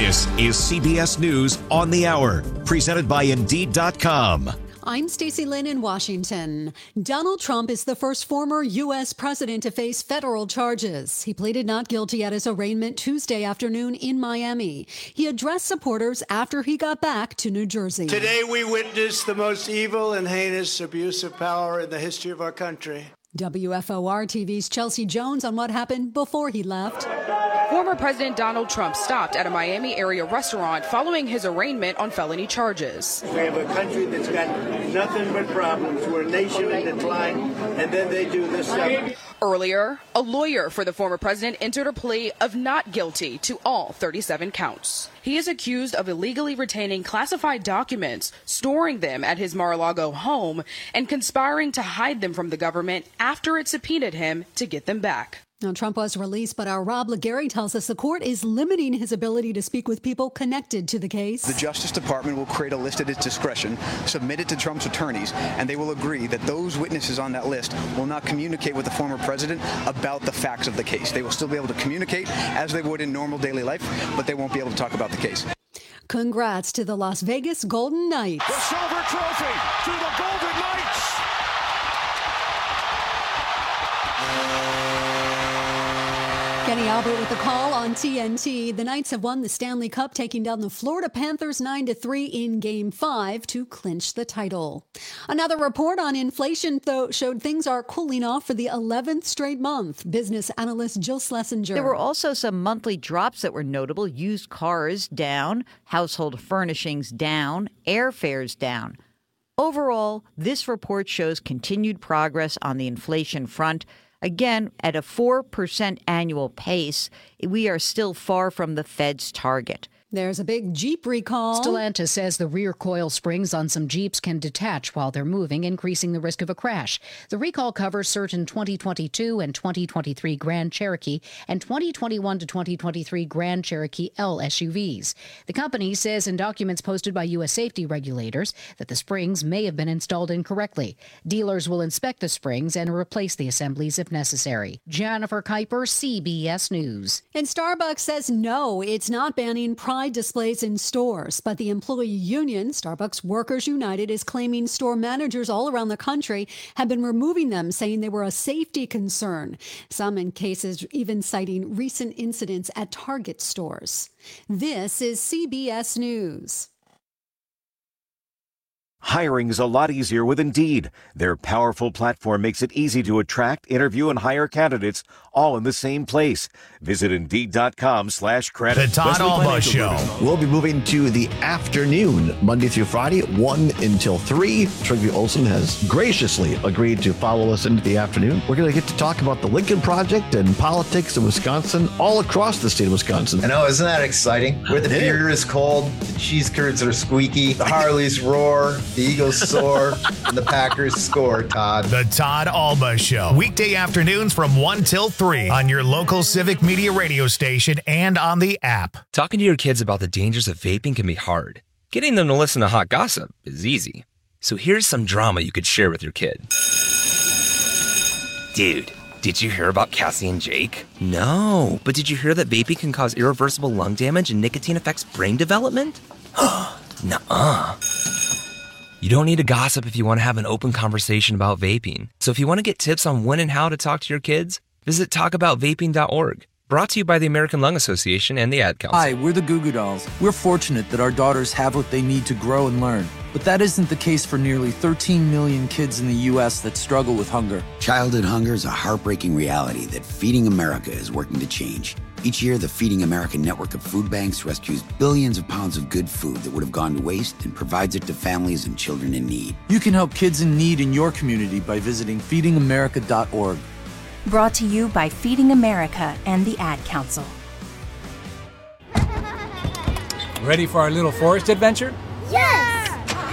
This is CBS News on the Hour, presented by Indeed.com. I'm Stacey Lynn in Washington. Donald Trump is the first former U.S. president to face federal charges. He pleaded not guilty at his arraignment Tuesday afternoon in Miami. He addressed supporters after he got back to New Jersey. Today we witnessed the most evil and heinous abuse of power in the history of our country. WFOR TV's Chelsea Jones on what happened before he left. Former President Donald Trump stopped at a Miami area restaurant following his arraignment on felony charges. We have a country that's got nothing but problems. We're a nation in decline, and then they do this stuff. Earlier, a lawyer for the former president entered a plea of not guilty to all 37 counts. He is accused of illegally retaining classified documents, storing them at his Mar-a-Lago home, and conspiring to hide them from the government after it subpoenaed him to get them back. Now, Trump was released, but our Rob Legary tells us the court is limiting his ability to speak with people connected to the case. The Justice Department will create a list at its discretion, submit it to Trump's attorneys, and they will agree that those witnesses on that list will not communicate with the former president about the facts of the case. They will still be able to communicate as they would in normal daily life, but they won't be able to talk about the case. Congrats to the Las Vegas Golden Knights. The silver trophy to the Golden Knights. Kenny Albert with the call on TNT. The Knights have won the Stanley Cup, taking down the Florida Panthers 9-3 in Game 5 to clinch the title. Another report on inflation, though, showed things are cooling off for the 11th straight month. Business analyst Jill Schlesinger. There were also some monthly drops that were notable. Used cars down, household furnishings down, airfares down. Overall, this report shows continued progress on the inflation front. Again, at a 4% annual pace, we are still far from the Fed's target. There's a big Jeep recall. Stellantis says the rear coil springs on some Jeeps can detach while they're moving, increasing the risk of a crash. The recall covers certain 2022 and 2023 Grand Cherokee and 2021 to 2023 Grand Cherokee L SUVs. The company says in documents posted by U.S. safety regulators that the springs may have been installed incorrectly. Dealers will inspect the springs and replace the assemblies if necessary. Jennifer Kuiper, CBS News. And Starbucks says no, it's not banning pride displays in stores, but the employee union, Starbucks Workers United, is claiming store managers all around the country have been removing them, saying they were a safety concern. Some in cases even citing recent incidents at Target stores. This is CBS News. Hiring is a lot easier with Indeed. Their powerful platform makes it easy to attract, interview, and hire candidates all in the same place. Visit Indeed.com/credit. The Todd Alba Show. We'll be moving to the afternoon, Monday through Friday, 1 until 3. Trygve Olsen has graciously agreed to follow us into the afternoon. We're going to get to talk about the Lincoln Project and politics in Wisconsin, all across the state of Wisconsin. I know, isn't that exciting? Where the beer is cold, the cheese curds are squeaky, the Harleys roar, the Eagles soar, and the Packers score, Todd. The Todd Alba Show. Weekday afternoons from 1 till 3 on your local Civic Media radio station and on the app. Talking to your kids about the dangers of vaping can be hard. Getting them to listen to hot gossip is easy. So here's some drama you could share with your kid. Dude, did you hear about Cassie and Jake? No, but did you hear that vaping can cause irreversible lung damage and nicotine affects brain development? Nuh-uh. You don't need to gossip if you want to have an open conversation about vaping. So if you want to get tips on when and how to talk to your kids, visit talkaboutvaping.org. Brought to you by the American Lung Association and the Ad Council. Hi, we're the Goo Goo Dolls. We're fortunate that our daughters have what they need to grow and learn. But that isn't the case for nearly 13 million kids in the U.S. that struggle with hunger. Childhood hunger is a heartbreaking reality that Feeding America is working to change. Each year, the Feeding America network of food banks rescues billions of pounds of good food that would have gone to waste and provides it to families and children in need. You can help kids in need in your community by visiting feedingamerica.org. Brought to you by Feeding America and the Ad Council. Ready for our little forest adventure? Yes!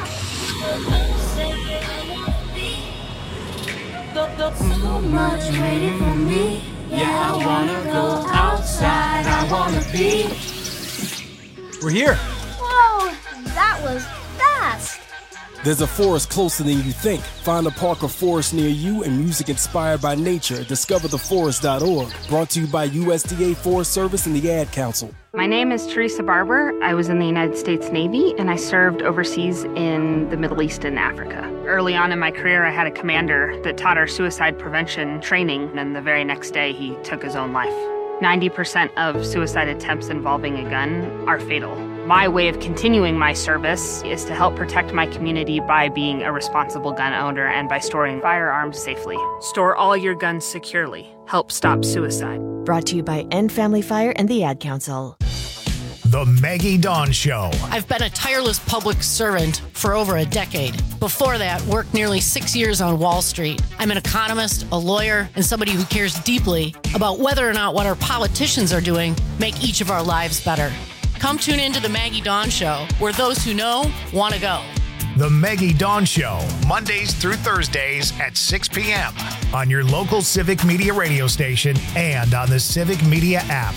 So much waiting for me. Yeah, I wanna go outside. I wanna be. We're here. Whoa, that was fast. There's a forest closer than you think. Find a park or forest near you and music inspired by nature at discovertheforest.org. Brought to you by USDA Forest Service and the Ad Council. My name is Teresa Barber. I was in the United States Navy and I served overseas in the Middle East and Africa. Early on in my career, I had a commander that taught our suicide prevention training, and the very next day he took his own life. 90% of suicide attempts involving a gun are fatal. My way of continuing my service is to help protect my community by being a responsible gun owner and by storing firearms safely. Store all your guns securely. Help stop suicide. Brought to you by End Family Fire and the Ad Council. The Maggie Dawn Show. I've been a tireless public servant for over a decade. Before that, worked nearly 6 years on Wall Street. I'm an economist, a lawyer, and somebody who cares deeply about whether or not what our politicians are doing make each of our lives better. Come tune into the Maggie Dawn Show, where those who know want to go. The Maggie Dawn Show, Mondays through Thursdays at 6 p.m. on your local Civic Media radio station and on the Civic Media app.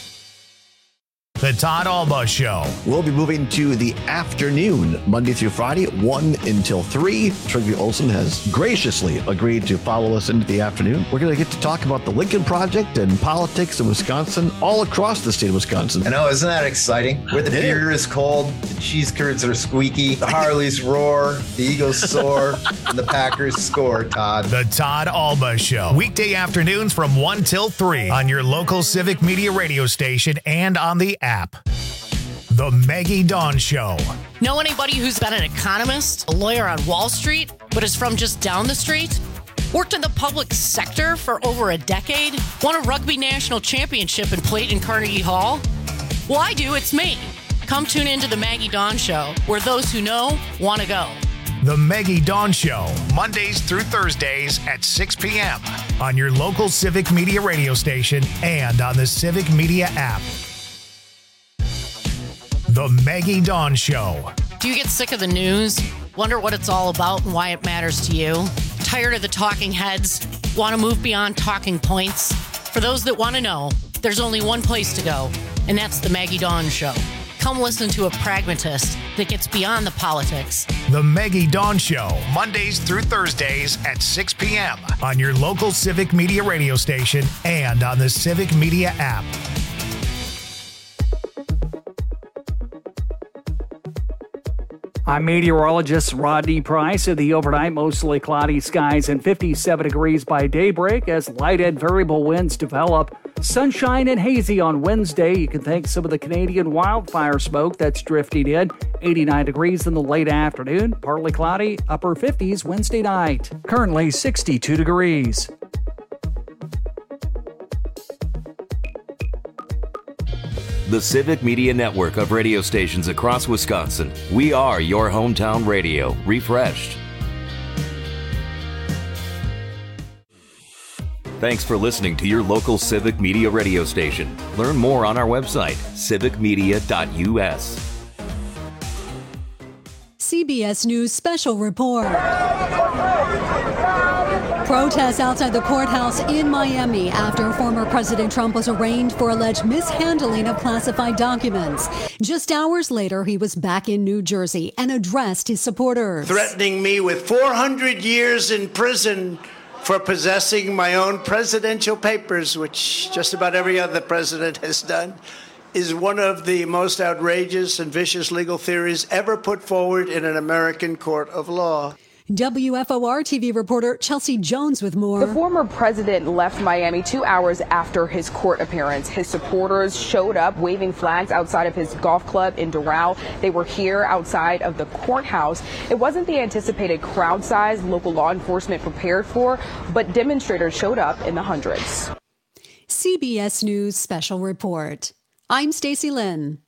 The Todd Alba Show. We'll be moving to the afternoon, Monday through Friday, 1 until 3. Trygve Olsen has graciously agreed to follow us into the afternoon. We're going to get to talk about the Lincoln Project and politics in Wisconsin, all across the state of Wisconsin. I know, isn't that exciting? Where the beer is cold, the cheese curds are squeaky, the Harleys roar, the Eagles soar, and the Packers score, Todd. The Todd Alba Show. Weekday afternoons from 1 till 3 on your local Civic Media radio station and on the app. The Maggie Dawn Show. Know anybody who's been an economist, a lawyer on Wall Street, but is from just down the street? Worked in the public sector for over a decade? Won a rugby national championship and played in Carnegie Hall? Well, I do. It's me. Come tune into the Maggie Dawn Show, where those who know want to go. The Maggie Dawn Show, Mondays through Thursdays at 6 p.m. on your local Civic Media radio station and on the Civic Media app. The Maggie Dawn Show. Do you get sick of the news? Wonder what it's all about and why it matters to you? Tired of the talking heads? Want to move beyond talking points? For those that want to know, there's only one place to go, and that's the Maggie Dawn Show. Come listen to a pragmatist that gets beyond the politics. The Maggie Dawn Show, Mondays through Thursdays at 6 p.m. on your local Civic Media radio station and on the Civic Media app. I'm meteorologist Rodney Price. In the overnight, mostly cloudy skies and 57 degrees by daybreak as light and variable winds develop. Sunshine and hazy on Wednesday. You can thank some of the Canadian wildfire smoke that's drifting in. 89 degrees in the late afternoon. Partly cloudy, upper 50s Wednesday night. Currently 62 degrees. The Civic Media Network of radio stations across Wisconsin. We are your hometown radio, refreshed. Thanks for listening to your local Civic Media radio station. Learn more on our website, civicmedia.us. CBS News Special Report. Protests outside the courthouse in Miami after former President Trump was arraigned for alleged mishandling of classified documents. Just hours later, he was back in New Jersey and addressed his supporters. Threatening me with 400 years in prison for possessing my own presidential papers, which just about every other president has done, is one of the most outrageous and vicious legal theories ever put forward in an American court of law. WFOR TV reporter Chelsea Jones with more. The former president left Miami 2 hours after his court appearance. His supporters showed up waving flags outside of his golf club in Doral. They were here outside of the courthouse. It wasn't the anticipated crowd size local law enforcement prepared for, but demonstrators showed up in the hundreds. CBS News Special Report. I'm Stacey Lynn.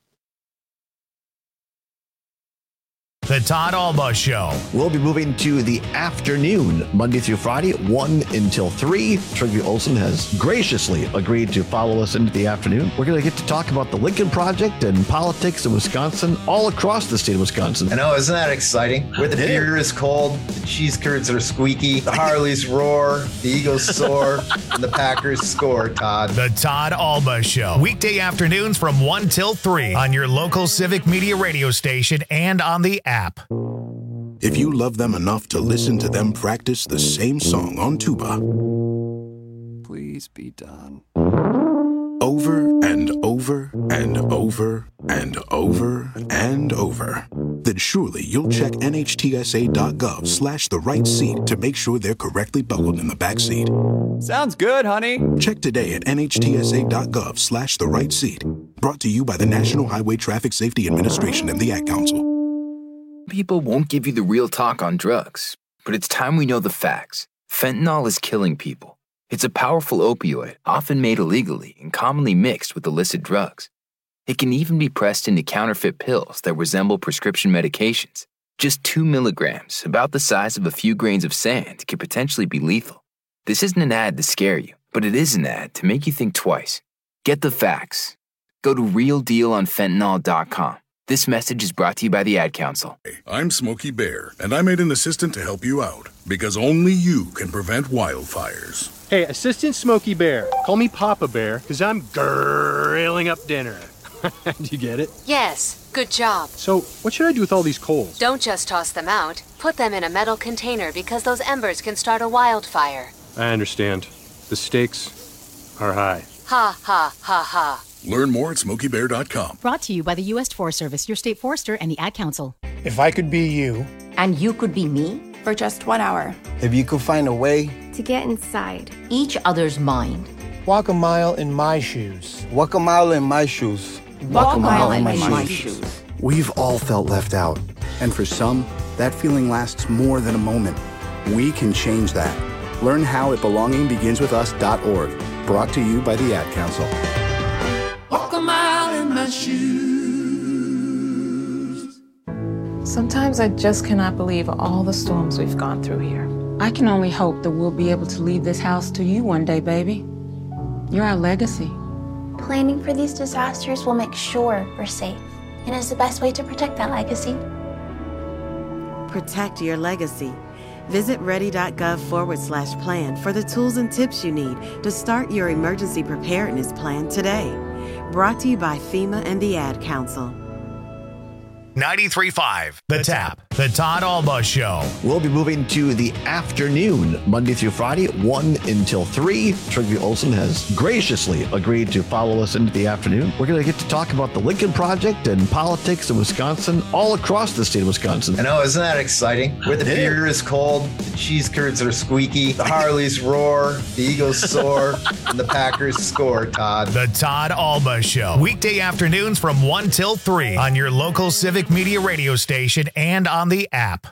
The Todd Alba Show. We'll be moving to the afternoon, Monday through Friday, 1 until 3. Trygve Olsen has graciously agreed to follow us into the afternoon. We're going to get to talk about the Lincoln Project and politics in Wisconsin, all across the state of Wisconsin. I know, isn't that exciting? Where the beer is cold, the cheese curds are squeaky, the Harleys roar, the Eagles soar, and the Packers score, Todd. The Todd Alba Show. Weekday afternoons from 1 till 3 on your local Civic Media radio station and on the app. if you love them enough to listen to them practice the same song on tuba. Please be done. Over and over and over and over and over. Then surely you'll check NHTSA.gov/the-right-seat to make sure they're correctly buckled in the back seat. Sounds good, honey. Check today at NHTSA.gov/the-right-seat. Brought to you by the National Highway Traffic Safety Administration and the Ad Council. People won't give you the real talk on drugs, but it's time we know the facts. Fentanyl is killing people. It's a powerful opioid, often made illegally and commonly mixed with illicit drugs. It can even be pressed into counterfeit pills that resemble prescription medications. Just 2 milligrams, about the size of a few grains of sand, could potentially be lethal. This isn't an ad to scare you, but it is an ad to make you think twice. Get the facts. Go to realdealonfentanyl.com. This message is brought to you by the Ad Council. I'm Smokey Bear, and I made an assistant to help you out, because only you can prevent wildfires. Hey, Assistant Smokey Bear. Call me Papa Bear, because I'm grilling up dinner. Do you get it? Yes, good job. So, what should I do with all these coals? Don't just toss them out. Put them in a metal container because those embers can start a wildfire. I understand. The stakes are high. Ha, ha, ha, ha. Learn more at SmokeyBear.com. Brought to you by the U.S. Forest Service, your state forester, and the Ad Council. If I could be you. And you could be me? For just 1 hour. If you could find a way. To get inside. Each other's mind. Walk a mile in my shoes. Walk a mile in my shoes. Walk a mile in my shoes. We've all felt left out. And for some, that feeling lasts more than a moment. We can change that. Learn how at belongingbeginswithus.org. Brought to you by the Ad Council. Walk a mile in my shoes. Sometimes I just cannot believe all the storms we've gone through here. I can only hope that we'll be able to leave this house to you one day, baby. You're our legacy. Planning for these disasters will make sure we're safe, and is the best way to protect that legacy. Protect your legacy. Visit ready.gov/plan for the tools and tips you need to start your emergency preparedness plan today. Brought to you by FEMA and the Ad Council. 93.5 The Tap, The Todd Alba Show. We'll be moving to the afternoon, Monday through Friday, 1 until 3. Trygve Olsen has graciously agreed to follow us into the afternoon. We're going to get to talk about the Lincoln Project and politics in Wisconsin, all across the state of Wisconsin. I know, isn't that exciting? Where the beer is cold, the cheese curds are squeaky, the Harleys roar, the Eagles soar, and the Packers score, Todd. The Todd Alba Show. Weekday afternoons from 1 till 3 on your local Civic Media radio station and on the app.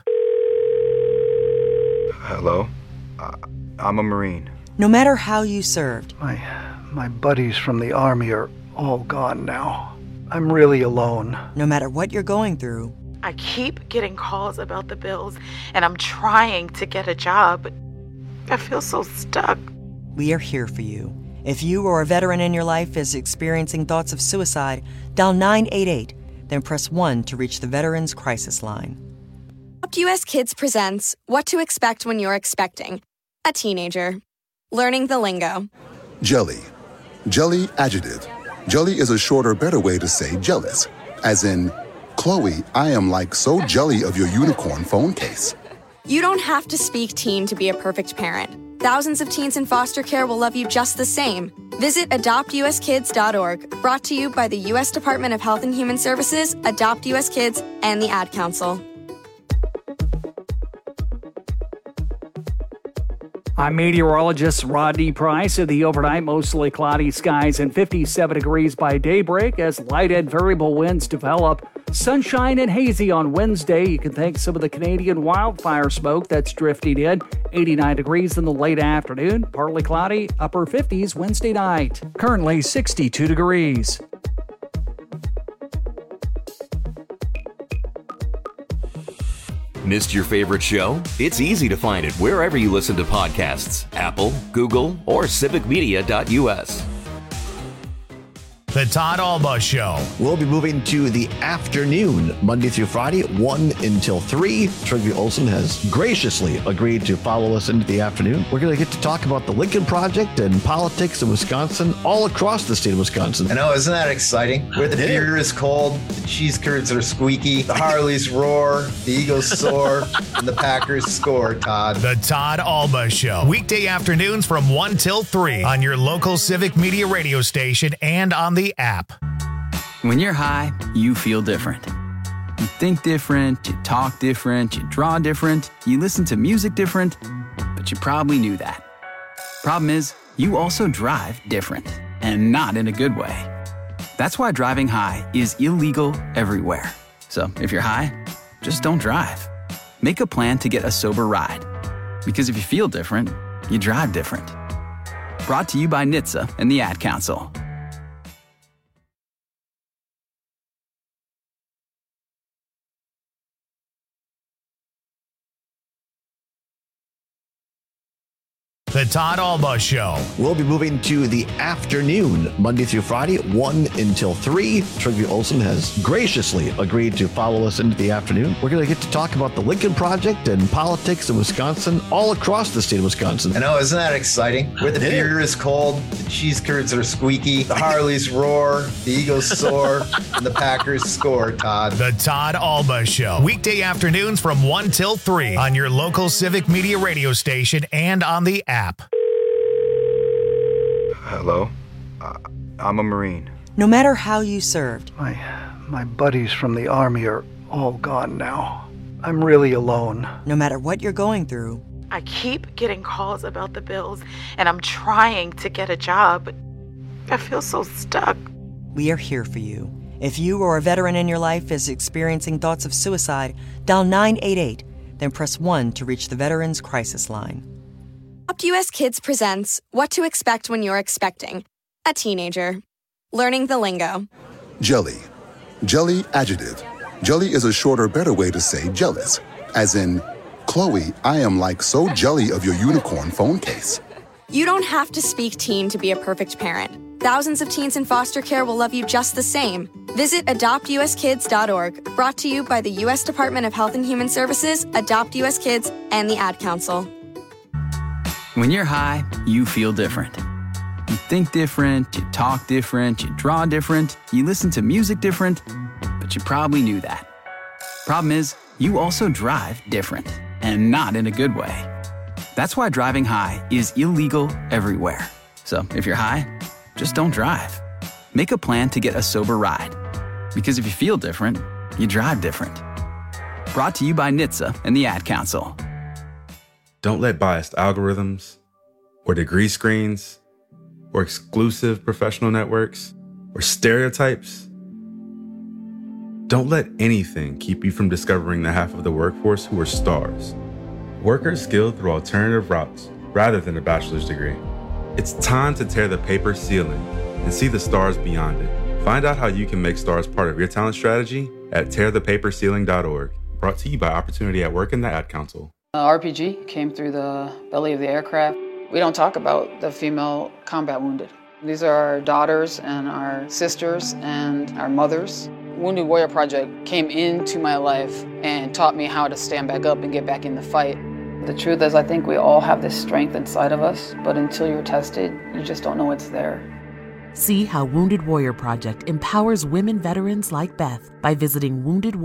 Hello? I'm a Marine. No matter how you served. My buddies from the Army are all gone now. I'm really alone. No matter what you're going through. I keep getting calls about the bills, and I'm trying to get a job, but I feel so stuck. We are here for you. If you or a veteran in your life is experiencing thoughts of suicide, dial 988. Then press 1 to reach the Veterans Crisis Line. Adopt US Kids presents What to Expect When You're Expecting a Teenager. Learning the lingo. Jelly. Jelly adjective. Jelly is a shorter, better way to say jealous. As in, Chloe, I am like so jelly of your unicorn phone case. You don't have to speak teen to be a perfect parent. Thousands of teens in foster care will love you just the same. Visit adoptuskids.org. Brought to you by the U.S. Department of Health and Human Services, Adopt U.S. Kids, and the Ad Council. I'm meteorologist Rodney Price. In the overnight, mostly cloudy skies and 57 degrees by daybreak as light and variable winds develop. Sunshine and hazy on Wednesday. You can thank some of the Canadian wildfire smoke that's drifting in. 89 degrees in the late afternoon. Partly cloudy, upper 50s Wednesday night. Currently 62 degrees. Missed your favorite show? It's easy to find it wherever you listen to podcasts. Apple, Google, or civicmedia.us. The Todd Alba Show. We'll be moving to the afternoon, Monday through Friday, 1 until 3. Trigby Olson has graciously agreed to follow us into the afternoon. We're going to get to talk about the Lincoln Project and politics in Wisconsin, all across the state of Wisconsin. I know, isn't that exciting? Where the beer is cold, the cheese curds are squeaky, the Harleys roar, the Eagles soar, and the Packers score, Todd. The Todd Alba Show. Weekday afternoons from 1 till 3 on your local Civic Media radio station and on the app. When you're high, you feel different. You think different, you talk different, you draw different, you listen to music different, but you probably knew that. Problem is, you also drive different, and not in a good way. That's why driving high is illegal everywhere. So if you're high, just don't drive. Make a plan to get a sober ride. Because if you feel different, you drive different. Brought to you by NHTSA and the Ad Council. The Todd Alba Show. We'll be moving to the afternoon, Monday through Friday, 1 until 3. Trigby Olson has graciously agreed to follow us into the afternoon. We're going to get to talk about the Lincoln Project and politics in Wisconsin, all across the state of Wisconsin. I know, isn't that exciting? Where the beer is cold, the cheese curds are squeaky, the Harleys roar, the Eagles soar, and the Packers score, Todd. The Todd Alba Show. Weekday afternoons from 1 till 3 on your local Civic Media radio station and on the app. Hello? I'm a Marine. No matter how you served, My buddies from the Army are all gone now. I'm really alone. no matter what you're going through, I keep getting calls about the bills, and I'm trying to get a job. I feel so stuck. we are here for you. If you or a veteran in your life is experiencing thoughts of suicide, dial 988, then press 1 to reach the Veterans Crisis Line. Adopt US Kids presents What to Expect When You're Expecting a Teenager. Learning the lingo. Jelly. Jelly adjective. Jelly is a shorter, better way to say jealous. As in, Chloe, I am like so jelly of your unicorn phone case. You don't have to speak teen to be a perfect parent. Thousands of teens in foster care will love you just the same. Visit adoptuskids.org. Brought to you by the U.S. Department of Health and Human Services, Adopt US Kids, and the Ad Council. When you're high, you feel different. You think different, you talk different, you draw different, you listen to music different, but you probably knew that. Problem is, you also drive different, and not in a good way. That's why driving high is illegal everywhere. So if you're high, just don't drive. Make a plan to get a sober ride. Because if you feel different, you drive different. Brought to you by NHTSA and the Ad Council. Don't let biased algorithms, or degree screens, or exclusive professional networks, or stereotypes. Don't let anything keep you from discovering the half of the workforce who are stars. Workers skilled through alternative routes rather than a bachelor's degree. It's time to tear the paper ceiling and see the stars beyond it. Find out how you can make stars part of your talent strategy at tearthepaperceiling.org. Brought to you by Opportunity at Work and the Ad Council. RPG came through the belly of the aircraft. We don't talk about the female combat wounded. These are our daughters and our sisters and our mothers. Wounded Warrior Project came into my life and taught me how to stand back up and get back in the fight. The truth is, I think we all have this strength inside of us, but until you're tested, you just don't know it's there. See how Wounded Warrior Project empowers women veterans like Beth by visiting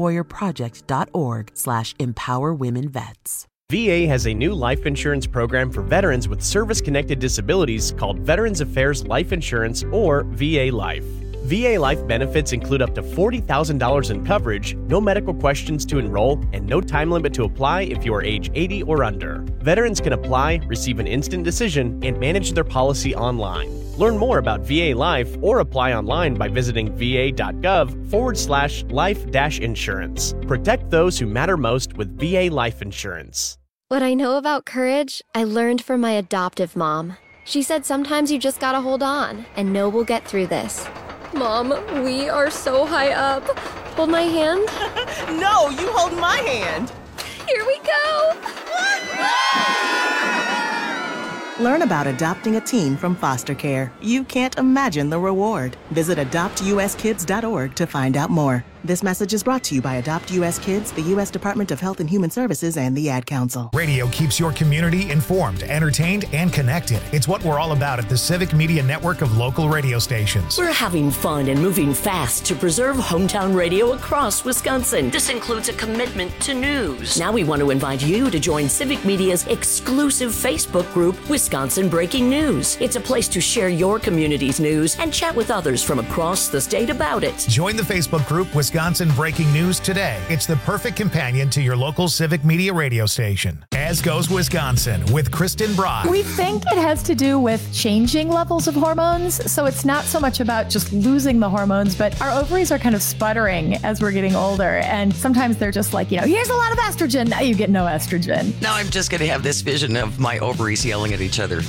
woundedwarriorproject.org/empowerwomenvets. VA has a new life insurance program for veterans with service-connected disabilities called Veterans Affairs Life Insurance, or VA Life. VA Life benefits include up to $40,000 in coverage, no medical questions to enroll, and no time limit to apply if you are age 80 or under. Veterans can apply, receive an instant decision, and manage their policy online. Learn more about VA Life or apply online by visiting va.gov/life-insurance. Protect those who matter most with VA Life Insurance. What I know about courage, I learned from my adoptive mom. She said sometimes you just gotta hold on and know we'll get through this. Mom, we are so high up. Hold my hand. No, you hold my hand. Here we go. Learn about adopting a teen from foster care. You can't imagine the reward. Visit adoptuskids.org to find out more. This message is brought to you by Adopt U.S. Kids, the U.S. Department of Health and Human Services, and the Ad Council. Radio keeps your community informed, entertained, and connected. It's what we're all about at the Civic Media Network of local radio stations. We're having fun and moving fast to preserve hometown radio across Wisconsin. This includes a commitment to news. Now we want to invite you to join Civic Media's exclusive Facebook group, Wisconsin Breaking News. It's a place to share your community's news and chat with others from across the state about it. Join the Facebook group, Wisconsin Breaking News today. It's the perfect companion to your local Civic Media radio station. As Goes Wisconsin with Kristen Bry. We think it has to do with changing levels of hormones. So it's not so much about just losing the hormones, but our ovaries are kind of sputtering as we're getting older. And sometimes they're just like, here's a lot of estrogen. Now you get no estrogen. Now I'm just going to have this vision of my ovaries yelling at each other.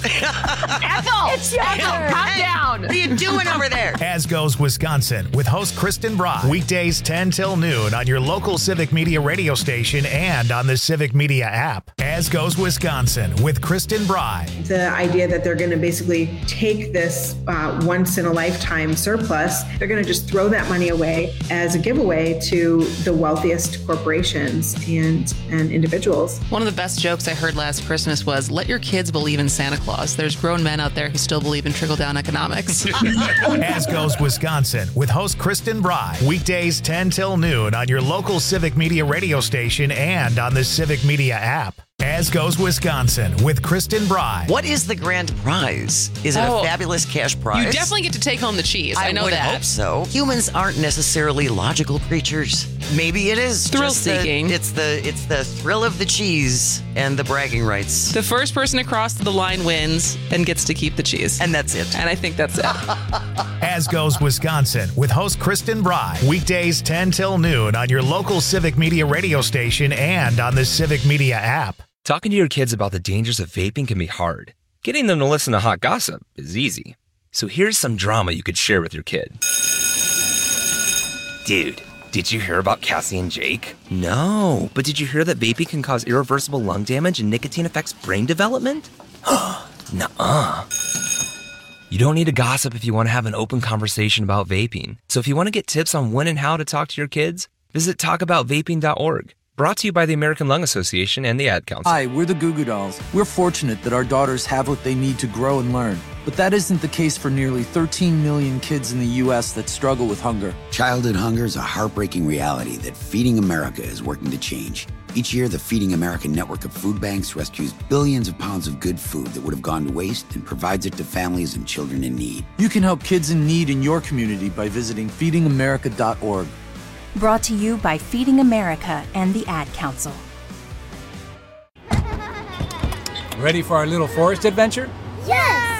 Ethel! It's Ethel! Calm down! What are you doing over there? As Goes Wisconsin with host Kristen Bry. Weekdays 10 till noon on your local Civic Media radio station and on the Civic Media app. As Goes Wisconsin with Kristen Bry. The idea that they're going to basically take this once-in-a-lifetime surplus, they're going to just throw that money away as a giveaway to the wealthiest corporations and individuals. One of the best jokes I heard last Christmas was, let your kids believe in Santa Claus. There's grown men out there who still believe in trickle-down economics. As Goes Wisconsin with host Kristen Bry. Weekdays 10 till noon on your local Civic Media radio station and on the Civic Media app. As Goes Wisconsin with Kristen Bry. What is the grand prize? Is it a fabulous cash prize? You definitely get to take home the cheese. I know that. I hope so. Humans aren't necessarily logical creatures. Maybe it is thrill-seeking. It's the thrill of the cheese and the bragging rights. The first person across the line wins and gets to keep the cheese. And that's it. And I think that's it. As Goes Wisconsin with host Kristen Bry. Weekdays 10 till noon on your local Civic Media radio station and on the Civic Media app. Talking to your kids about the dangers of vaping can be hard. Getting them to listen to hot gossip is easy. So here's some drama you could share with your kid. Dude, did you hear about Cassie and Jake? No, but did you hear that vaping can cause irreversible lung damage and nicotine affects brain development? Nuh-uh. You don't need to gossip if you want to have an open conversation about vaping. So if you want to get tips on when and how to talk to your kids, visit talkaboutvaping.org. Brought to you by the American Lung Association and the Ad Council. Hi, we're the Goo Goo Dolls. We're fortunate that our daughters have what they need to grow and learn. But that isn't the case for nearly 13 million kids in the U.S. that struggle with hunger. Childhood hunger is a heartbreaking reality that Feeding America is working to change. Each year, the Feeding America network of food banks rescues billions of pounds of good food that would have gone to waste and provides it to families and children in need. You can help kids in need in your community by visiting feedingamerica.org. Brought to you by Feeding America and the Ad Council. Ready for our little forest adventure? Yes!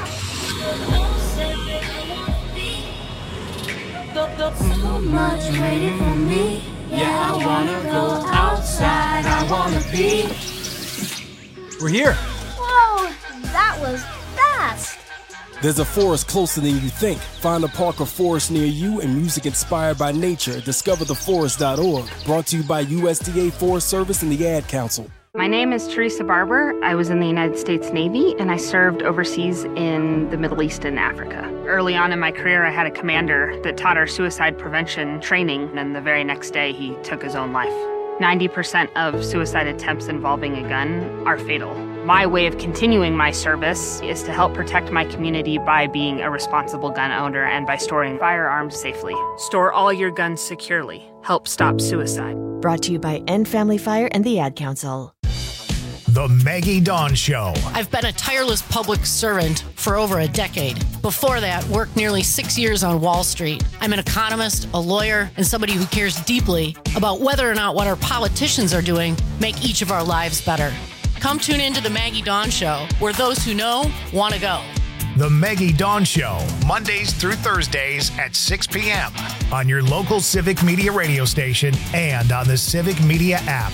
So much waiting for me. Yeah, I wanna go outside. I wanna be. We're here. Whoa, that was fast. There's a forest closer than you think. Find a park or forest near you and music inspired by nature at discovertheforest.org. Brought to you by USDA Forest Service and the Ad Council. My name is Teresa Barber. I was in the United States Navy and I served overseas in the Middle East and Africa. Early on in my career, I had a commander that taught our suicide prevention training, and the very next day he took his own life. 90% of suicide attempts involving a gun are fatal. My way of continuing my service is to help protect my community by being a responsible gun owner and by storing firearms safely. Store all your guns securely. Help stop suicide. Brought to you by End Family Fire and the Ad Council. The Maggie Dawn Show. I've been a tireless public servant for over a decade. Before that, worked nearly 6 years on Wall Street. I'm an economist, a lawyer, and somebody who cares deeply about whether or not what our politicians are doing make each of our lives better. Come tune into The Maggie Dawn Show, where those who know want to go. The Maggie Dawn Show, Mondays through Thursdays at 6 p.m. on your local Civic Media radio station and on the Civic Media app.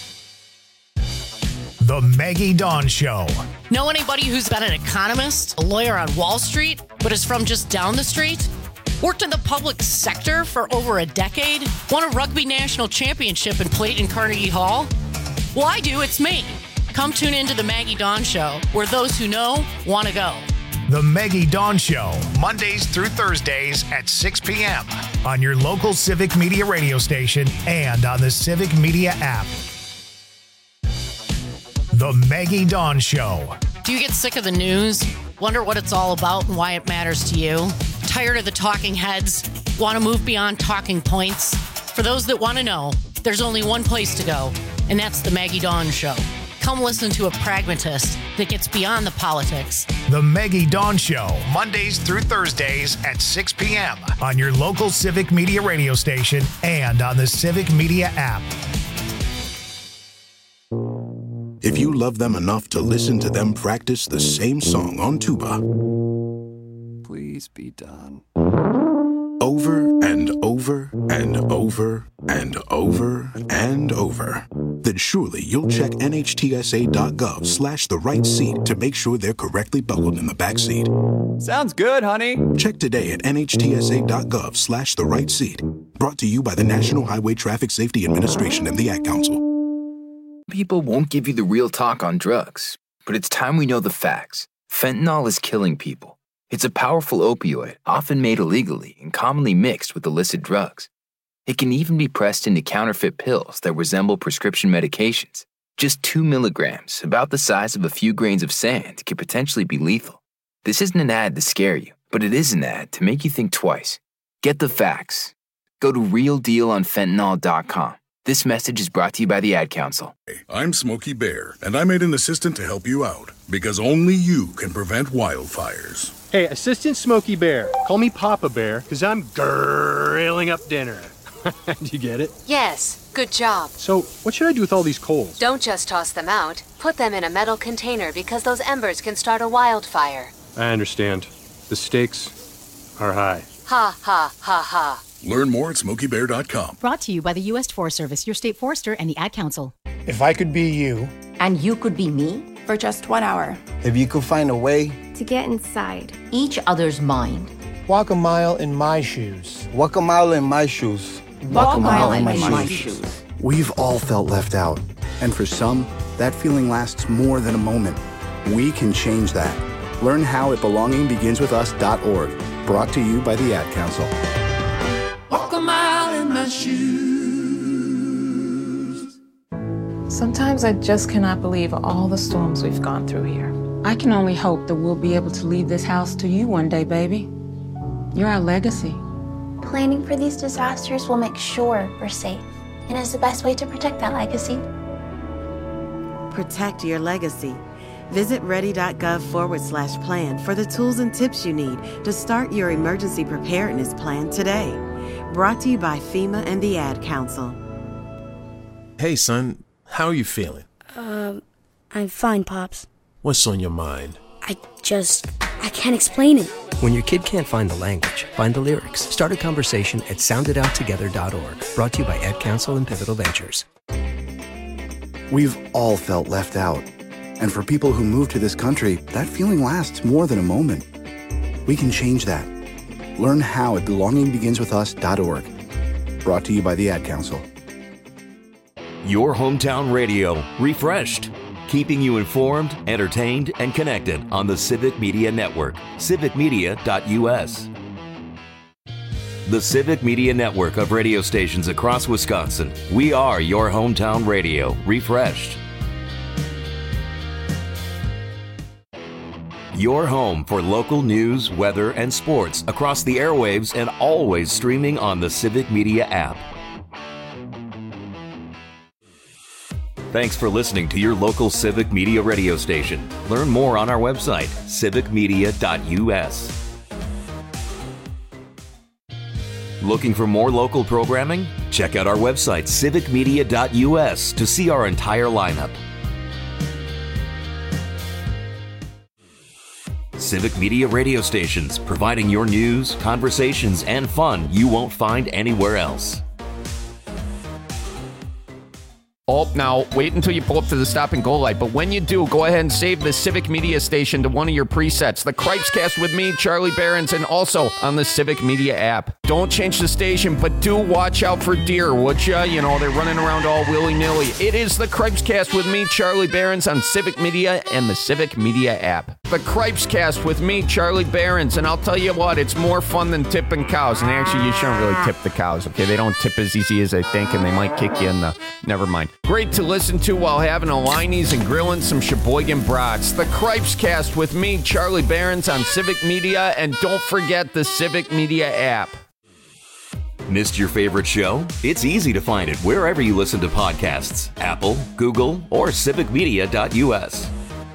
The Maggie Dawn Show. Know anybody who's been an economist, a lawyer on Wall Street, but is from just down the street? Worked in the public sector for over a decade? Won a rugby national championship and played in Carnegie Hall? Well, I do. It's me. Come tune into the Maggie Dawn Show, where those who know want to go. The Maggie Dawn Show, Mondays through Thursdays at 6 p.m. on your local Civic Media radio station and on the Civic Media app. The Maggie Dawn Show. Do you get sick of the news? Wonder what it's all about and why it matters to you? Tired of the talking heads? Want to move beyond talking points? For those that want to know, there's only one place to go, and that's the Maggie Dawn Show. Come listen to a pragmatist that gets beyond the politics. The Maggie Dawn Show, Mondays through Thursdays at 6 p.m. on your local Civic Media radio station and on the Civic Media app. If you love them enough to listen to them practice the same song on tuba, please be done. Over and over and over and over and over, then surely you'll check NHTSA.gov/the right seat to make sure they're correctly buckled in the back seat. Sounds good, honey. Check today at NHTSA.gov/the right seat. Brought to you by the National Highway Traffic Safety Administration and the Ad Council. People won't give you the real talk on drugs, but it's time we know the facts. Fentanyl is killing people. It's a powerful opioid, often made illegally and commonly mixed with illicit drugs. It can even be pressed into counterfeit pills that resemble prescription medications. Just 2 milligrams, about the size of a few grains of sand, could potentially be lethal. This isn't an ad to scare you, but it is an ad to make you think twice. Get the facts. Go to realdealonfentanyl.com. This message is brought to you by the Ad Council. I'm Smokey Bear, and I made an assistant to help you out, because only you can prevent wildfires. Hey, Assistant Smokey Bear, call me Papa Bear, because I'm grilling up dinner. Do you get it? Yes, good job. So, what should I do with all these coals? Don't just toss them out. Put them in a metal container because those embers can start a wildfire. I understand. The stakes are high. Ha, ha, ha, ha. Learn more at SmokeyBear.com. Brought to you by the U.S. Forest Service, your state forester, and the Ad Council. If I could be you. And you could be me. For just 1 hour. If you could find a way. To get inside each other's mind. Walk a mile in my shoes. Walk a mile in my shoes. Walk a mile in my shoes. We've all felt left out. And for some, that feeling lasts more than a moment. We can change that. Learn how at belongingbeginswithus.org. Brought to you by the Ad Council. Walk a mile in my shoes. Sometimes I just cannot believe all the storms we've gone through here. I can only hope that we'll be able to leave this house to you one day, baby. You're our legacy. Planning for these disasters will make sure we're safe, and is the best way to protect that legacy. Protect your legacy. Visit ready.gov/plan for the tools and tips you need to start your emergency preparedness plan today. Brought to you by FEMA and the Ad Council. Hey, son, how are you feeling? I'm fine, Pops. What's on your mind? I can't explain it. When your kid can't find the language, find the lyrics. Start a conversation at soundedouttogether.org. Brought to you by Ad Council and Pivotal Ventures. We've all felt left out. And for people who move to this country, that feeling lasts more than a moment. We can change that. Learn how at belongingbeginswithus.org. Brought to you by the Ad Council. Your hometown radio, refreshed. Keeping you informed, entertained, and connected on the Civic Media Network, civicmedia.us. The Civic Media Network of radio stations across Wisconsin. We are your hometown radio, refreshed. Your home for local news, weather, and sports across the airwaves and always streaming on the Civic Media app. Thanks for listening to your local Civic Media radio station. Learn more on our website, civicmedia.us. Looking for more local programming? Check out our website, civicmedia.us, to see our entire lineup. Civic Media radio stations, providing your news, conversations, and fun you won't find anywhere else. Oh, now, wait until you pull up to the stop and go light. But when you do, go ahead and save the Civic Media station to one of your presets. The Cripescast with me, Charlie Behrens, and also on the Civic Media app. Don't change the station, but do watch out for deer, would ya? You know, they're running around all willy-nilly. It is the Cripescast with me, Charlie Behrens, on Civic Media and the Civic Media app. The Cripescast with me, Charlie Behrens, and I'll tell you what, it's more fun than tipping cows. And actually, you shouldn't really tip the cows, okay? They don't tip as easy as they think, and they might kick you in the... Never mind. Great to listen to while having a Liney's and grilling some Sheboygan brats. The Cripescast with me, Charlie Behrens, on Civic Media, and don't forget the Civic Media app. Missed your favorite show? It's easy to find it wherever you listen to podcasts. Apple, Google, or civicmedia.us.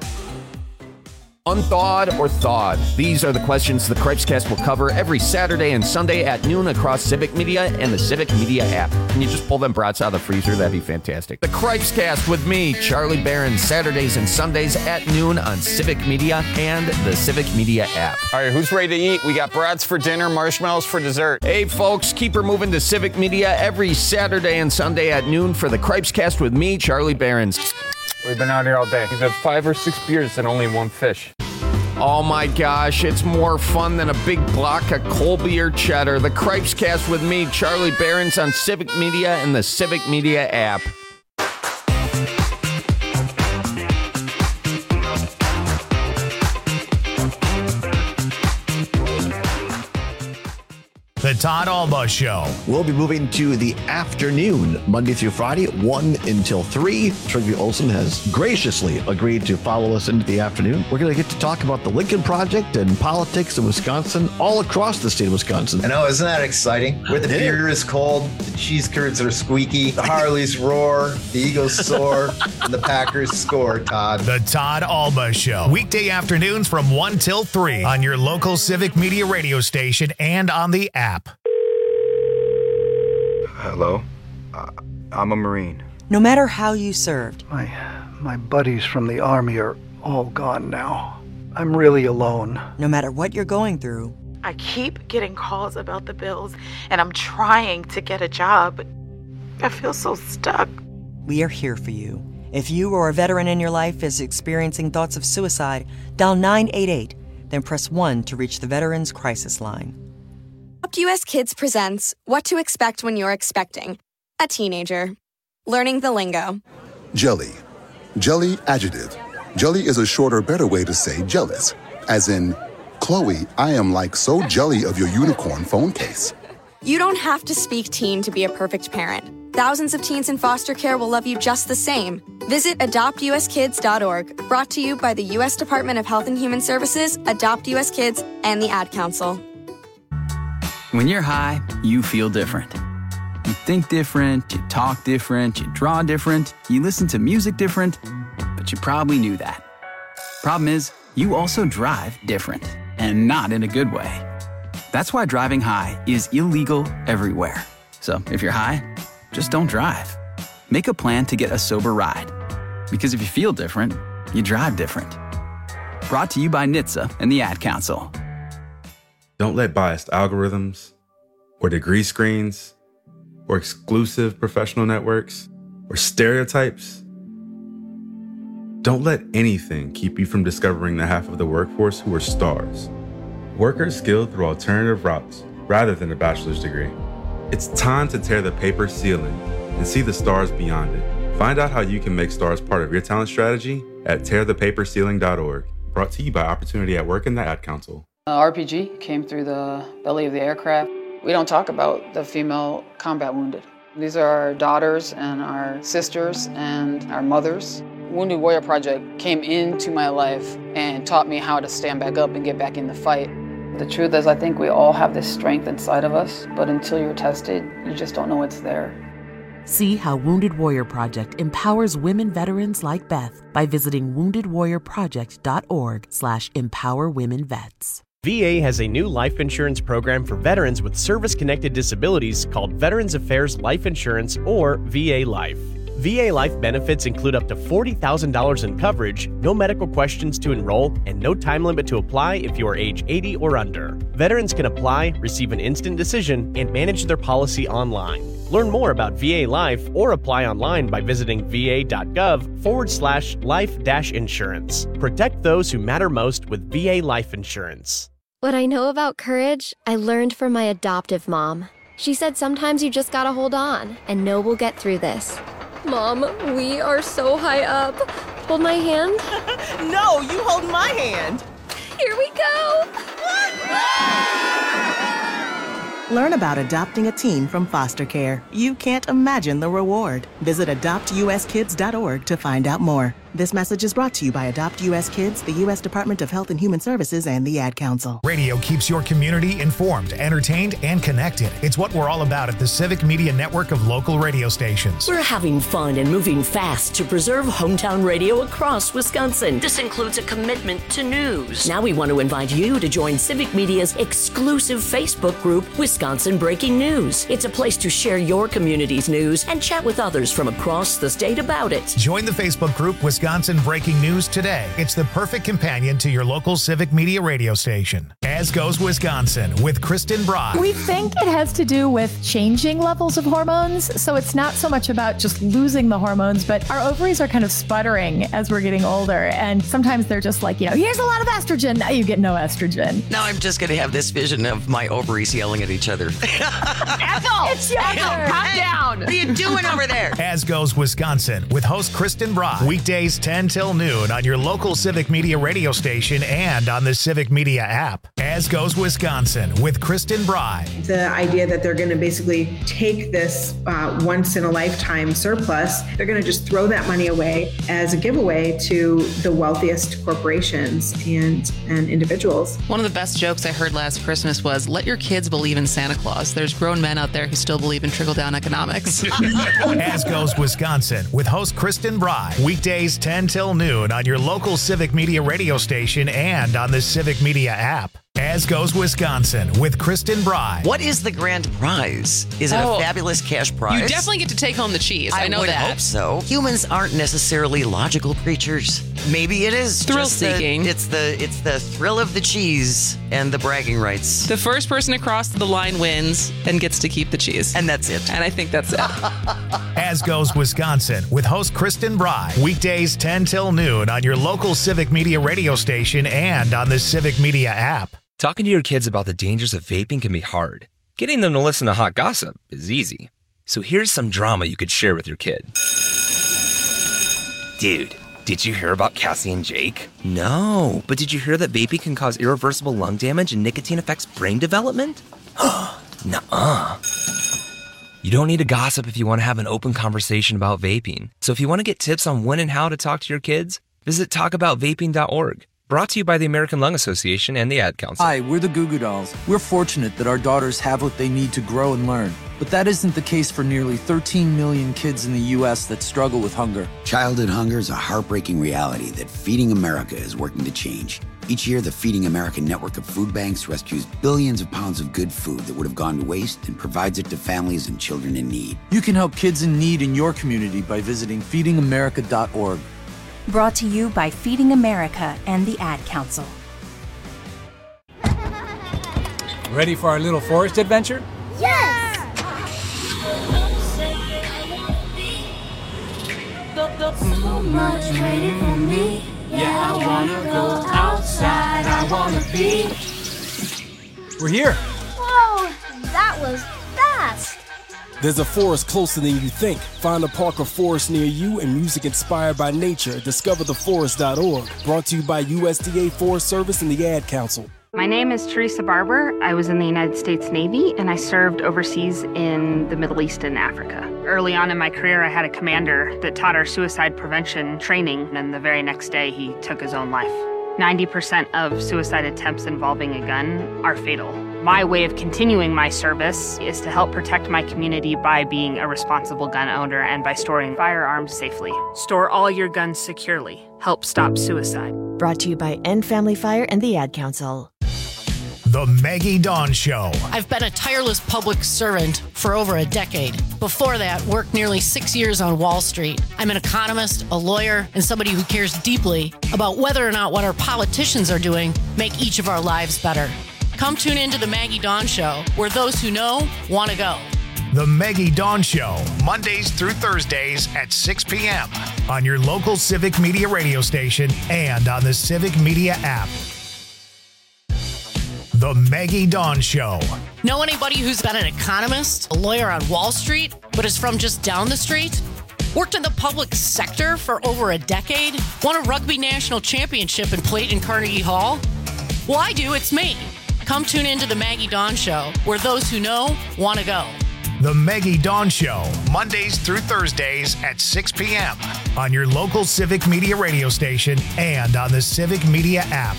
Unthawed or thawed? These are the questions the Cripescast will cover every Saturday and Sunday at noon across Civic Media and the Civic Media app. Can you just pull them brats out of the freezer? That'd be fantastic. The Cripescast with me, Charlie Behrens, Saturdays and Sundays at noon on Civic Media and the Civic Media app. All right, who's ready to eat? We got brats for dinner, marshmallows for dessert. Hey, folks, keep her moving to Civic Media every Saturday and Sunday at noon for the Cripescast with me, Charlie Behrens. We've been out here all day. We've had 5 or 6 beers and only 1 fish. Oh my gosh, it's more fun than a big block of Colby or cheddar. The Cripescast with me, Charlie Behrens, on Civic Media and the Civic Media app. The Todd Alba Show. We'll be moving to the afternoon, Monday through Friday, 1 until 3. Trygve Olsen has graciously agreed to follow us into the afternoon. We're going to get to talk about the Lincoln Project and politics in Wisconsin, all across the state of Wisconsin. I know, isn't that exciting? Where the beer is cold, the cheese curds are squeaky, the Harleys roar, the Eagles soar, and the Packers score, Todd. The Todd Alba Show. Weekday afternoons from 1 till 3 on your local Civic Media radio station and on the app. Hello, I'm a Marine. No matter how you served. My buddies from the Army are all gone now. I'm really alone. No matter what you're going through. I keep getting calls about the bills, and I'm trying to get a job, but I feel so stuck. We are here for you. If you or a veteran in your life is experiencing thoughts of suicide, dial 988, then press 1 to reach the Veterans Crisis Line. Adopt US Kids presents What to Expect When You're Expecting a Teenager. Learning the lingo. Jelly. Jelly adjective. Jelly is a shorter, better way to say jealous. As in, Chloe, I am like so jelly of your unicorn phone case. You don't have to speak teen to be a perfect parent. Thousands of teens in foster care will love you just the same. Visit adoptuskids.org. Brought to you by the U.S. Department of Health and Human Services, Adopt US Kids, and the Ad Council. When you're high, you feel different. You think different, you talk different, you draw different, you listen to music different, but you probably knew that. Problem is, you also drive different, and not in a good way. That's why driving high is illegal everywhere. So if you're high, just don't drive. Make a plan to get a sober ride. Because if you feel different, you drive different. Brought to you by NHTSA and the Ad Council. Don't let biased algorithms, or degree screens, or exclusive professional networks, or stereotypes. Don't let anything keep you from discovering the half of the workforce who are stars. Workers skilled through alternative routes rather than a bachelor's degree. It's time to tear the paper ceiling and see the stars beyond it. Find out how you can make stars part of your talent strategy at tearthepaperceiling.org. Brought to you by Opportunity at Work and the Ad Council. RPG came through the belly of the aircraft. We don't talk about the female combat wounded. These are our daughters and our sisters and our mothers. Wounded Warrior Project came into my life and taught me how to stand back up and get back in the fight. The truth is, I think we all have this strength inside of us, but until you're tested, you just don't know it's there. See how Wounded Warrior Project empowers women veterans like Beth by visiting woundedwarriorproject.org/empowerwomenvets. VA has a new life insurance program for veterans with service-connected disabilities called Veterans Affairs Life Insurance, or VA Life. VA Life benefits include up to $40,000 in coverage, no medical questions to enroll, and no time limit to apply if you are age 80 or under. Veterans can apply, receive an instant decision, and manage their policy online. Learn more about VA Life or apply online by visiting va.gov/life-insurance. Protect those who matter most with VA Life Insurance. What I know about courage, I learned from my adoptive mom. She said sometimes you just gotta hold on and know we'll get through this. Mom, we are so high up. Hold my hand. No, you hold my hand. Here we go. Learn about adopting a teen from foster care. You can't imagine the reward. Visit adoptuskids.org to find out more. This message is brought to you by Adopt U.S. Kids, the U.S. Department of Health and Human Services, and the Ad Council. Radio keeps your community informed, entertained, and connected. It's what we're all about at the Civic Media Network of local radio stations. We're having fun and moving fast to preserve hometown radio across Wisconsin. This includes a commitment to news. Now we want to invite you to join Civic Media's exclusive Facebook group, Wisconsin Breaking News. It's a place to share your community's news and chat with others from across the state about it. Join the Facebook group, Wisconsin Breaking News today. It's the perfect companion to your local Civic Media radio station. As Goes Wisconsin with Kristen Brock. We think it has to do with changing levels of hormones. So it's not so much about just losing the hormones, but our ovaries are kind of sputtering as we're getting older. And sometimes they're just like, here's a lot of estrogen. Now you get no estrogen. Now I'm just going to have this vision of my ovaries yelling at each other. Ethel! It's your turn. Calm down. What are you doing over there? As Goes Wisconsin with host Kristen Brock. Weekdays 10 till noon on your local Civic Media radio station and on the Civic Media app. As Goes Wisconsin with Kristen Brock. The idea that they're going to basically take this once-in-a-lifetime surplus, they're going to just throw that money away as a giveaway to the wealthiest corporations and individuals. One of the best jokes I heard last Christmas was, let your kids believe in Santa Claus. There's grown men out there who still believe in trickle-down economics. As Goes Wisconsin with host Kristen Brock. Weekdays 10 till noon on your local Civic Media radio station and on the Civic Media app. As Goes Wisconsin with Kristen Brock. What is the grand prize? Is it a fabulous cash prize? You definitely get to take home the cheese. I know would that. Hope so. Humans aren't necessarily logical creatures. Maybe it is thrill-seeking. It's the thrill of the cheese and the bragging rights. The first person across the line wins and gets to keep the cheese. And that's it. And I think that's it. As Goes Wisconsin with host Kristen Brock. Weekdays 10 till noon on your local Civic Media radio station and on the Civic Media app. Talking to your kids about the dangers of vaping can be hard. Getting them to listen to hot gossip is easy. So here's some drama you could share with your kid. Dude, did you hear about Cassie and Jake? No, but did you hear that vaping can cause irreversible lung damage and nicotine affects brain development? Nuh-uh. You don't need to gossip if you want to have an open conversation about vaping. So if you want to get tips on when and how to talk to your kids, visit talkaboutvaping.org. Brought to you by the American Lung Association and the Ad Council. Hi, we're the Goo Goo Dolls. We're fortunate that our daughters have what they need to grow and learn. But that isn't the case for nearly 13 million kids in the U.S. that struggle with hunger. Childhood hunger is a heartbreaking reality that Feeding America is working to change. Each year, the Feeding America network of food banks rescues billions of pounds of good food that would have gone to waste and provides it to families and children in need. You can help kids in need in your community by visiting feedingamerica.org. Brought to you by Feeding America and the Ad Council. Ready for our little forest adventure? Yes! So much waiting for me. Yeah, I wanna go outside. I wanna be. We're here. Whoa, that was fast. There's a forest closer than you think. Find a park or forest near you and music inspired by nature at discovertheforest.org. Brought to you by USDA Forest Service and the Ad Council. My name is Teresa Barber. I was in the United States Navy and I served overseas in the Middle East and Africa. Early on in my career, I had a commander that taught our suicide prevention training, and the very next day he took his own life. 90% of suicide attempts involving a gun are fatal. My way of continuing my service is to help protect my community by being a responsible gun owner and by storing firearms safely. Store all your guns securely. Help stop suicide. Brought to you by End Family Fire and the Ad Council. The Maggie Dawn Show. I've been a tireless public servant for over a decade. Before that, worked nearly 6 years on Wall Street. I'm an economist, a lawyer, and somebody who cares deeply about whether or not what our politicians are doing make each of our lives better. Come tune into the Maggie Dawn Show, where those who know want to go. The Maggie Dawn Show, Mondays through Thursdays at 6 p.m. on your local Civic Media radio station and on the Civic Media app. The Maggie Dawn Show. Know anybody who's been an economist, a lawyer on Wall Street, but is from just down the street? Worked in the public sector for over a decade? Won a rugby national championship and played in Carnegie Hall? Well, I do. It's me. Come tune into The Maggie Dawn Show, where those who know want to go. The Maggie Dawn Show, Mondays through Thursdays at 6 p.m. on your local Civic Media radio station and on the Civic Media app.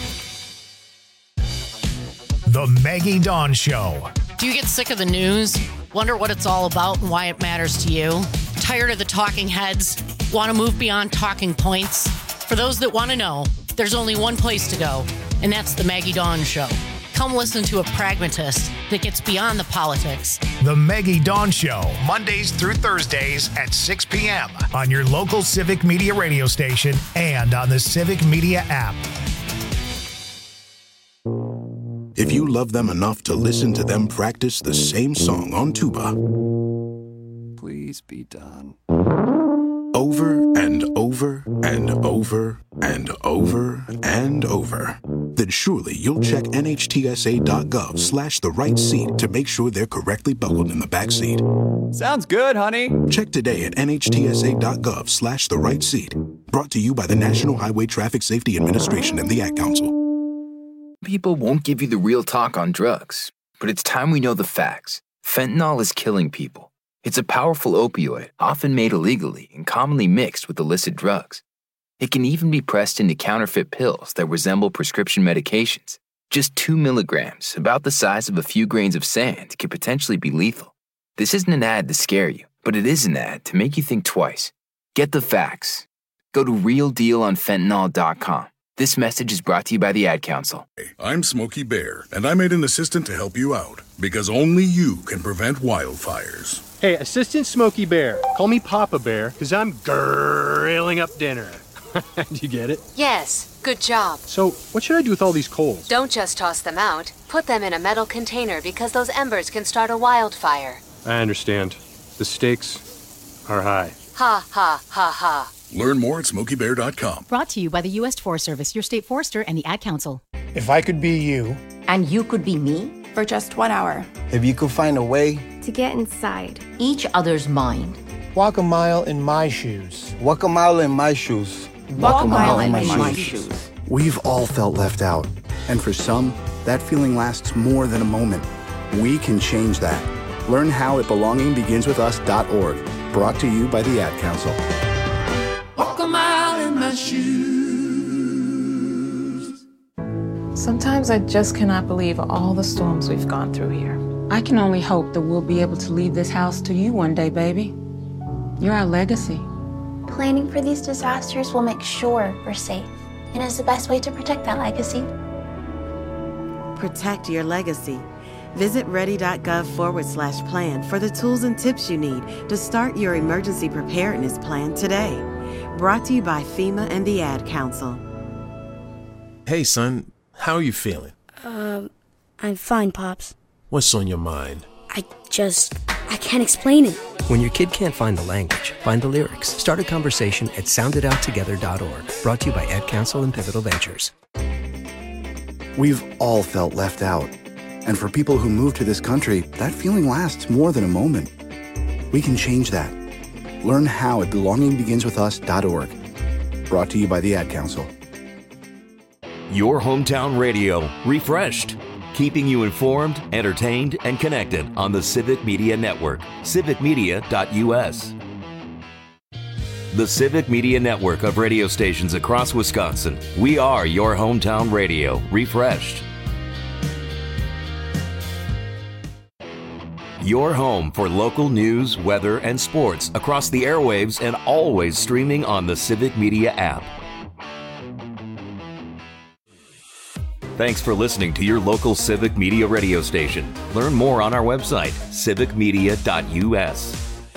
The Maggie Dawn Show. Do you get sick of the news? Wonder what it's all about and why it matters to you? Tired of the talking heads? Want to move beyond talking points? For those that want to know, there's only one place to go, and that's The Maggie Dawn Show. Come listen to a pragmatist that gets beyond the politics. The Maggie Dawn Show, Mondays through Thursdays at 6 p.m. on your local Civic Media radio station and on the Civic Media app. If you love them enough to listen to them practice the same song on tuba, please be done. Over and over and over and over and over, then surely you'll check NHTSA.gov/the right seat to make sure they're correctly buckled in the back seat. Sounds good, honey. Check today at NHTSA.gov/the right seat. Brought to you by the National Highway Traffic Safety Administration and the Ad Council. People won't give you the real talk on drugs, but it's time we know the facts. Fentanyl is killing people. It's a powerful opioid, often made illegally and commonly mixed with illicit drugs. It can even be pressed into counterfeit pills that resemble prescription medications. Just 2 milligrams, about the size of a few grains of sand, can potentially be lethal. This isn't an ad to scare you, but it is an ad to make you think twice. Get the facts. Go to realdealonfentanyl.com. This message is brought to you by the Ad Council. I'm Smokey Bear, and I made an assistant to help you out, because only you can prevent wildfires. Hey, Assistant Smokey Bear, call me Papa Bear, because I'm grilling up dinner. Do you get it? Yes, good job. So, what should I do with all these coals? Don't just toss them out. Put them in a metal container because those embers can start a wildfire. I understand. The stakes are high. Ha, ha, ha, ha. Learn more at SmokeyBear.com. Brought to you by the U.S. Forest Service, your state forester, and the Ad Council. If I could be you. And you could be me. For just 1 hour. If you could find a way. To get inside. Each other's mind. Walk a mile in my shoes. Walk a mile in my shoes. Walk a mile in my shoes. We've all felt left out. And for some, that feeling lasts more than a moment. We can change that. Learn how at belongingbeginswithus.org. Brought to you by the Ad Council. Walk a mile in my shoes. Sometimes I just cannot believe all the storms we've gone through here. I can only hope that we'll be able to leave this house to you one day, baby. You're our legacy. Planning for these disasters will make sure we're safe, and is the best way to protect that legacy. Protect your legacy. Visit ready.gov/plan for the tools and tips you need to start your emergency preparedness plan today. Brought to you by FEMA and the Ad Council. Hey, son, how are you feeling? I'm fine, Pops. What's on your mind? I can't explain it. When your kid can't find the language, find the lyrics. Start a conversation at soundedouttogether.org. Brought to you by Ad Council and Pivotal Ventures. We've all felt left out. And for people who move to this country, that feeling lasts more than a moment. We can change that. Learn how at belongingbeginswithus.org. Brought to you by the Ad Council. Your hometown radio, refreshed. Keeping you informed, entertained, and connected on the Civic Media Network. civicmedia.us. The Civic Media Network of radio stations across Wisconsin. We are your hometown radio, refreshed. Your home for local news, weather, and sports across the airwaves and always streaming on the Civic Media app. Thanks for listening to your local Civic Media radio station. Learn more on our website, civicmedia.us.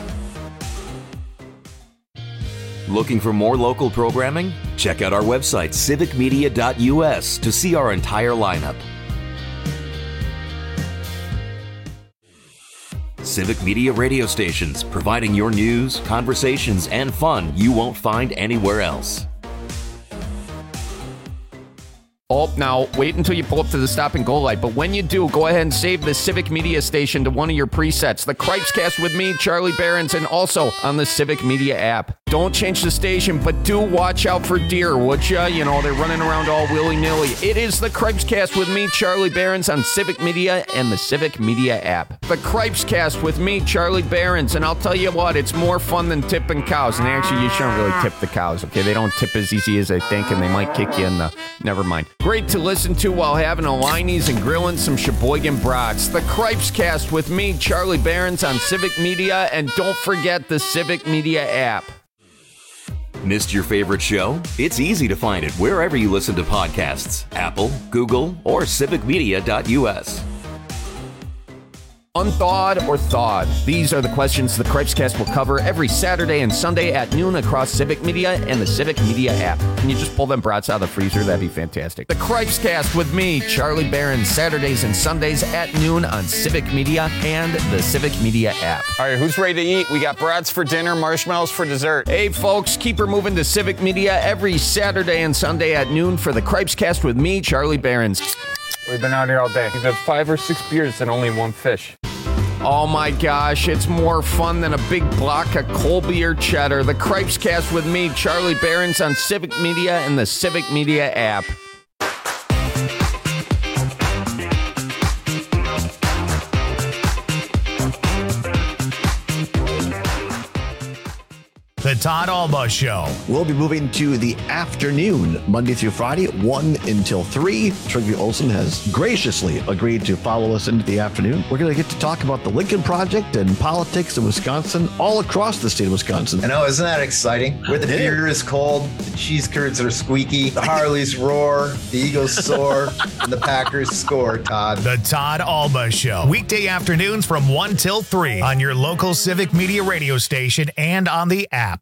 Looking for more local programming? Check out our website, civicmedia.us, to see our entire lineup. Civic Media radio stations, providing your news, conversations, and fun you won't find anywhere else. Oh, now, wait until you pull up to the stop and go light. But when you do, go ahead and save the Civic Media station to one of your presets. The Cripescast with me, Charlie Behrens, and also on the Civic Media app. Don't change the station, but do watch out for deer, would ya? You know, they're running around all willy-nilly. It is the Cripescast with me, Charlie Behrens, on Civic Media and the Civic Media app. The Cripescast with me, Charlie Behrens, and I'll tell you what, it's more fun than tipping cows. And actually, you shouldn't really tip the cows, okay? They don't tip as easy as they think, and they might kick you in the... Never mind. Great to listen to while having a Liney's and grilling some Sheboygan brats. The Cripescast with me, Charlie Behrens, on Civic Media, and don't forget the Civic Media app. Missed your favorite show? It's easy to find it wherever you listen to podcasts. Apple, Google, or civicmedia.us. Unthawed or thawed? These are the questions the Cripescast will cover every Saturday and Sunday at noon across Civic Media and the Civic Media app. Can you just pull them brats out of the freezer? That'd be fantastic. The Cripescast with me, Charlie Behrens, Saturdays and Sundays at noon on Civic Media and the Civic Media app. All right, who's ready to eat? We got brats for dinner, marshmallows for dessert. Hey, folks, keep her moving to Civic Media every Saturday and Sunday at noon for the Cripescast with me, Charlie Behrens. We've been out here all day. We've had 5 or 6 beers and only 1 fish. Oh my gosh, it's more fun than a big block of Colby or cheddar. The Cripescast with me, Charlie Behrens, on Civic Media and the Civic Media app. The Todd Alba Show. We'll be moving to the afternoon, Monday through Friday, 1 until 3. Trygve Olsen has graciously agreed to follow us into the afternoon. We're going to get to talk about the Lincoln Project and politics in Wisconsin, all across the state of Wisconsin. I know, isn't that exciting? Where the beer is cold, the cheese curds are squeaky, the Harleys roar, the Eagles soar, and the Packers score, Todd. The Todd Alba Show. Weekday afternoons from 1 till 3 on your local Civic Media radio station and on the app.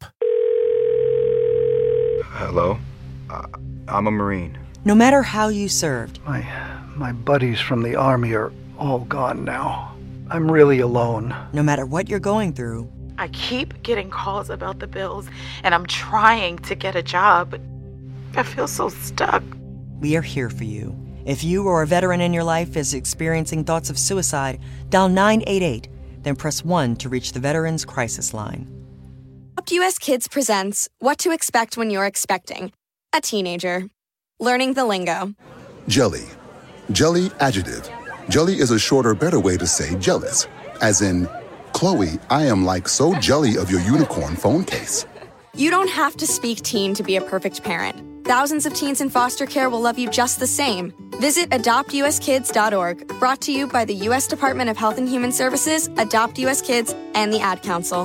Hello? I'm a Marine. No matter how you served. My buddies from the Army are all gone now. I'm really alone. No matter what you're going through. I keep getting calls about the bills, and I'm trying to get a job, but I feel so stuck. We are here for you. If you or a veteran in your life is experiencing thoughts of suicide, dial 988, then press 1 to reach the Veterans Crisis Line. Adopt US Kids presents What to Expect When You're Expecting a Teenager. Learning the lingo. Jelly. Jelly adjective. Jelly is a shorter, better way to say jealous. As in, Chloe, I am like so jelly of your unicorn phone case. You don't have to speak teen to be a perfect parent. Thousands of teens in foster care will love you just the same. Visit adoptuskids.org, brought to you by the U.S. Department of Health and Human Services, Adopt US Kids, and the Ad Council.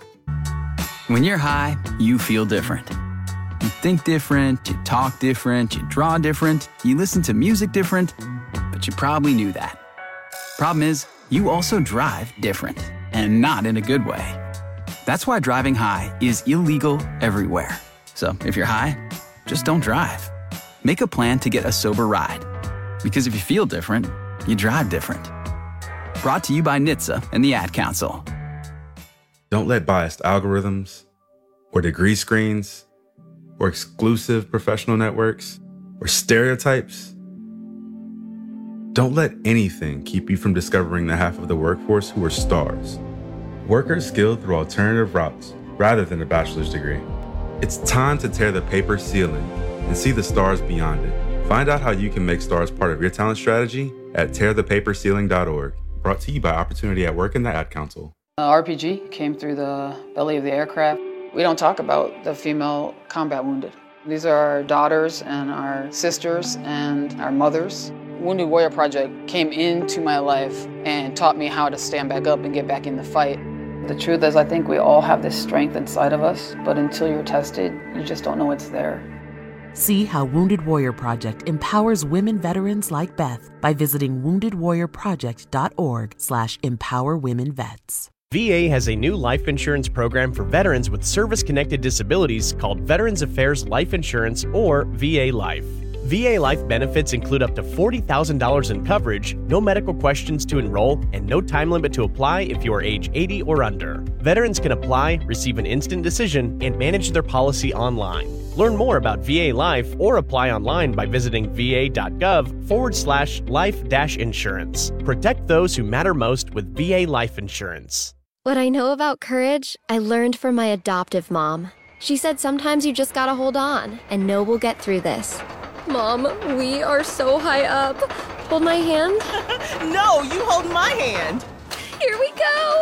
When you're high, you feel different. You think different, you talk different, you draw different, you listen to music different, but you probably knew that. Problem is, you also drive different, and not in a good way. That's why driving high is illegal everywhere. So if you're high, just don't drive. Make a plan to get a sober ride. Because if you feel different, you drive different. Brought to you by NHTSA and the Ad Council. Don't let biased algorithms, or degree screens, or exclusive professional networks, or stereotypes. Don't let anything keep you from discovering the half of the workforce who are stars. Workers skilled through alternative routes rather than a bachelor's degree. It's time to tear the paper ceiling and see the stars beyond it. Find out how you can make stars part of your talent strategy at tearthepaperceiling.org. Brought to you by Opportunity at Work and the Ad Council. RPG came through the belly of the aircraft. We don't talk about the female combat wounded. These are our daughters and our sisters and our mothers. Wounded Warrior Project came into my life and taught me how to stand back up and get back in the fight. The truth is, I think we all have this strength inside of us, but until you're tested, you just don't know it's there. See how Wounded Warrior Project empowers women veterans like Beth by visiting woundedwarriorproject.org/empowerwomenvets. VA has a new life insurance program for veterans with service-connected disabilities called Veterans Affairs Life Insurance, or VA Life. VA Life benefits include up to $40,000 in coverage, no medical questions to enroll, and no time limit to apply if you are age 80 or under. Veterans can apply, receive an instant decision, and manage their policy online. Learn more about VA Life or apply online by visiting va.gov/life-insurance. Protect those who matter most with VA Life Insurance. What I know about courage, I learned from my adoptive mom. She said sometimes you just gotta hold on and know we'll get through this. Mom, we are so high up. Hold my hand. No, you hold my hand. Here we go.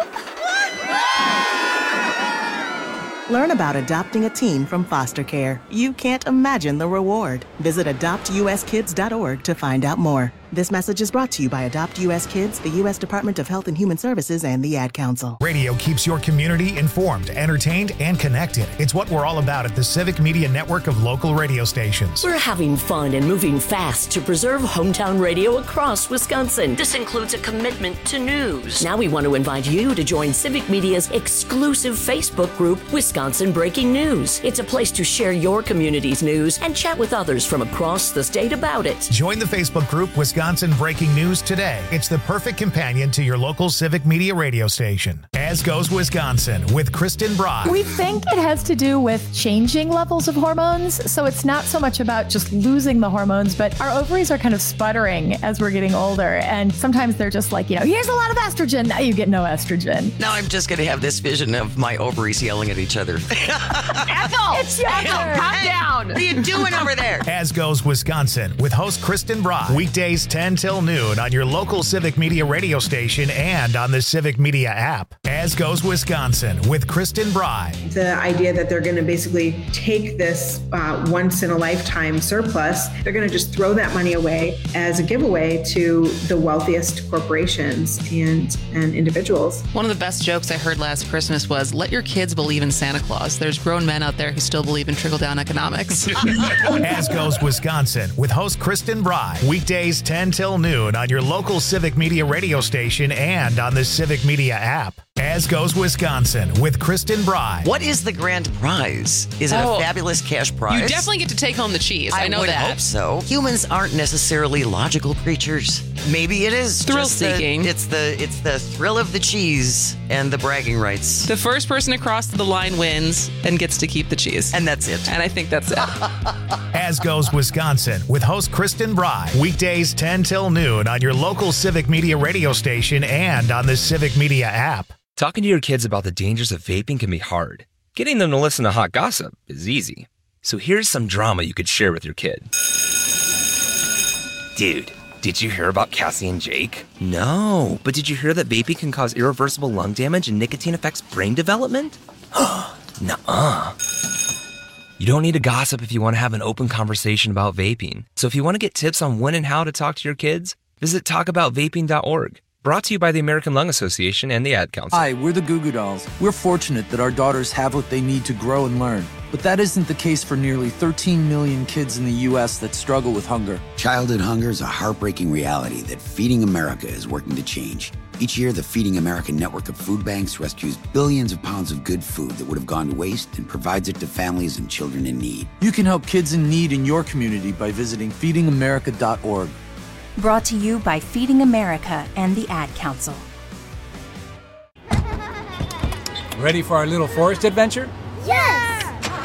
Learn about adopting a teen from foster care. You can't imagine the reward. Visit adoptuskids.org to find out more. This message is brought to you by Adopt U.S. Kids, the U.S. Department of Health and Human Services, and the Ad Council. Radio keeps your community informed, entertained, and connected. It's what we're all about at the Civic Media Network of local radio stations. We're having fun and moving fast to preserve hometown radio across Wisconsin. This includes a commitment to news. Now we want to invite you to join Civic Media's exclusive Facebook group, Wisconsin Breaking News. It's a place to share your community's news and chat with others from across the state about it. Join the Facebook group, Wisconsin Breaking News today. It's the perfect companion to your local Civic Media radio station. As Goes Wisconsin with Kristen Bry. We think it has to do with changing levels of hormones. So it's not so much about just losing the hormones, but our ovaries are kind of sputtering as we're getting older. And sometimes they're just like, here's a lot of estrogen. Now you get no estrogen. Now I'm just going to have this vision of my ovaries yelling at each other. Ethel! It's your turn. Calm down. What are you doing over there? As Goes Wisconsin with host Kristen Bry. Weekdays 10 till noon on your local Civic Media radio station and on the Civic Media app. As Goes Wisconsin with Kristen Bry. The idea that they're going to basically take this once-in-a-lifetime surplus, they're going to just throw that money away as a giveaway to the wealthiest corporations and individuals. One of the best jokes I heard last Christmas was, let your kids believe in Santa Claus. There's grown men out there who still believe in trickle-down economics. As Goes Wisconsin with host Kristen Bry. Weekdays 10 till noon on your local Civic Media radio station and on the Civic Media app. As Goes Wisconsin with Kristen Bry. What is the grand prize? Is it a fabulous cash prize? You definitely get to take home the cheese. I know would that. Hope so. Humans aren't necessarily logical creatures. Maybe it is thrill-seeking. It's the thrill of the cheese and the bragging rights. The first person across the line wins and gets to keep the cheese. And that's it. And I think that's it. As Goes Wisconsin with host Kristen Bry. Weekdays 10 till noon on your local Civic Media radio station and on the Civic Media app. Talking to your kids about the dangers of vaping can be hard. Getting them to listen to hot gossip is easy. So here's some drama you could share with your kid. Dude, did you hear about Cassie and Jake? No, but did you hear that vaping can cause irreversible lung damage and nicotine affects brain development? Nuh-uh. You don't need to gossip if you want to have an open conversation about vaping. So if you want to get tips on when and how to talk to your kids, visit talkaboutvaping.org. Brought to you by the American Lung Association and the Ad Council. Hi, we're the Goo Goo Dolls. We're fortunate that our daughters have what they need to grow and learn. But that isn't the case for nearly 13 million kids in the U.S. that struggle with hunger. Childhood hunger is a heartbreaking reality that Feeding America is working to change. Each year, the Feeding America network of food banks rescues billions of pounds of good food that would have gone to waste and provides it to families and children in need. You can help kids in need in your community by visiting feedingamerica.org. Brought to you by Feeding America and the Ad Council. Ready for our little forest adventure? Yes!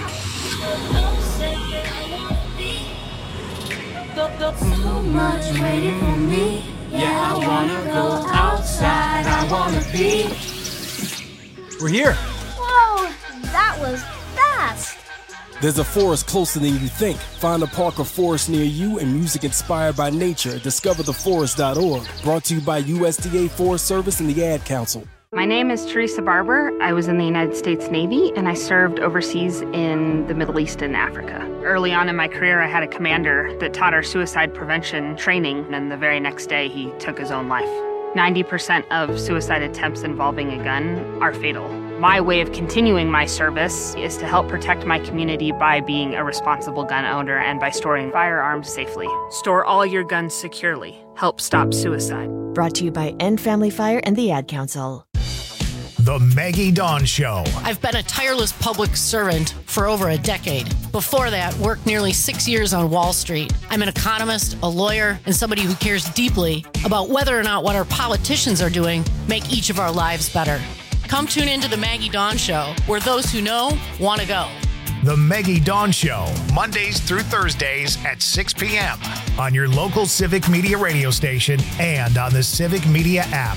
So much waiting for me. Yeah, I wanna go outside. I wanna be. We're here. Whoa, that was fast. There's a forest closer than you think. Find a park or forest near you and music inspired by nature at discovertheforest.org. Brought to you by USDA Forest Service and the Ad Council. My name is Teresa Barber. I was in the United States Navy and I served overseas in the Middle East and Africa. Early on in my career, I had a commander that taught our suicide prevention training, and the very next day he took his own life. 90% of suicide attempts involving a gun are fatal. My way of continuing my service is to help protect my community by being a responsible gun owner and by storing firearms safely. Store all your guns securely. Help stop suicide. Brought to you by End Family Fire and the Ad Council. The Maggie Dawn Show. I've been a tireless public servant for over a decade. Before that, worked nearly 6 years on Wall Street. I'm an economist, a lawyer, and somebody who cares deeply about whether or not what our politicians are doing make each of our lives better. Come tune into the Maggie Dawn Show, where those who know want to go. The Maggie Dawn Show, Mondays through Thursdays at 6 p.m. on your local Civic Media radio station and on the Civic Media app.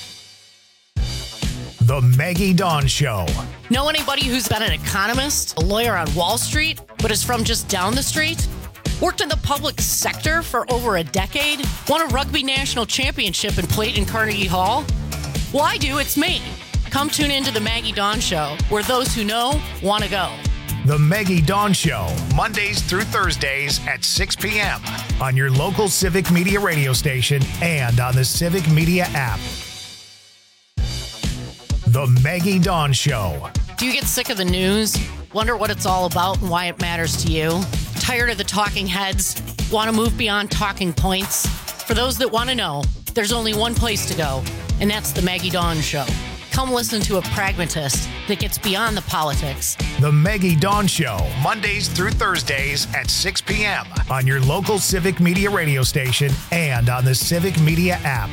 The Maggie Dawn Show. Know anybody who's been an economist, a lawyer on Wall Street, but is from just down the street? Worked in the public sector for over a decade? Won a rugby national championship and played in Carnegie Hall? Well, I do. It's me. Come tune into the Maggie Dawn Show, where those who know want to go. The Maggie Dawn Show, Mondays through Thursdays at 6 p.m. on your local Civic Media radio station and on the Civic Media app. The Maggie Dawn Show. Do you get sick of the news? Wonder what it's all about and why it matters to you? Tired of the talking heads? Want to move beyond talking points? For those that want to know, there's only one place to go, and that's the Maggie Dawn Show. Come listen to a pragmatist that gets beyond the politics. The Maggie Dawn Show, Mondays through Thursdays at 6 p.m. on your local Civic Media radio station and on the Civic Media app.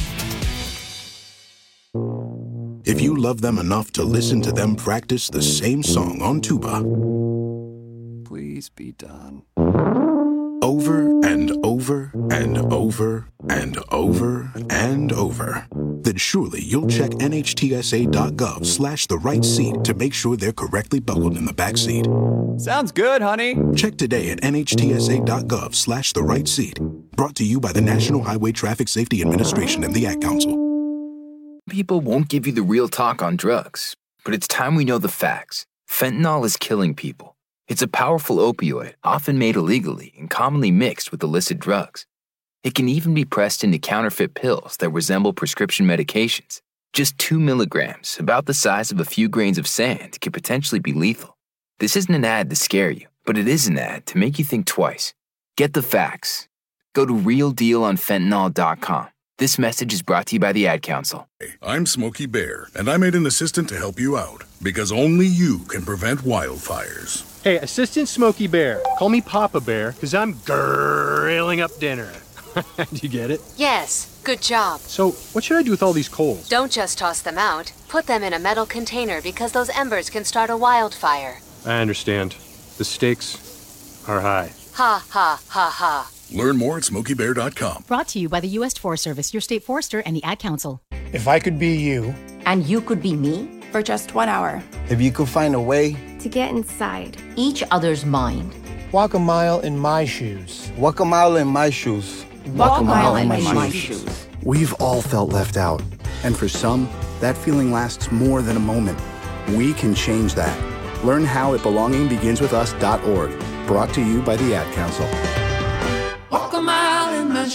If you love them enough to listen to them practice the same song on tuba, please be done. Over and over and over and over and over, then surely you'll check NHTSA.gov/the right seat to make sure they're correctly buckled in the back seat. Sounds good, honey. Check today at NHTSA.gov/the right seat. Brought to you by the National Highway Traffic Safety Administration and the Ad Council. People won't give you the real talk on drugs, but it's time we know the facts. Fentanyl is killing people. It's a powerful opioid, often made illegally and commonly mixed with illicit drugs. It can even be pressed into counterfeit pills that resemble prescription medications. Just 2 milligrams, about the size of a few grains of sand, can potentially be lethal. This isn't an ad to scare you, but it is an ad to make you think twice. Get the facts. Go to realdealonfentanyl.com. This message is brought to you by the Ad Council. I'm Smokey Bear, and I made an assistant to help you out, because only you can prevent wildfires. Hey, Assistant Smokey Bear, call me Papa Bear, because I'm grilling up dinner. Do you get it? Yes, good job. So, what should I do with all these coals? Don't just toss them out. Put them in a metal container because those embers can start a wildfire. I understand. The stakes are high. Ha, ha, ha, ha. Learn more at SmokeyBear.com. Brought to you by the U.S. Forest Service, your state forester, and the Ad Council. If I could be you. And you could be me for just 1 hour. If you could find a way to get inside each other's mind. Walk a mile in my shoes. Walk a mile in my shoes. Walk a mile in my shoes. We've all felt left out. And for some, that feeling lasts more than a moment. We can change that. Learn how at belongingbeginswithus.org. Brought to you by the Ad Council. Walk a mile in my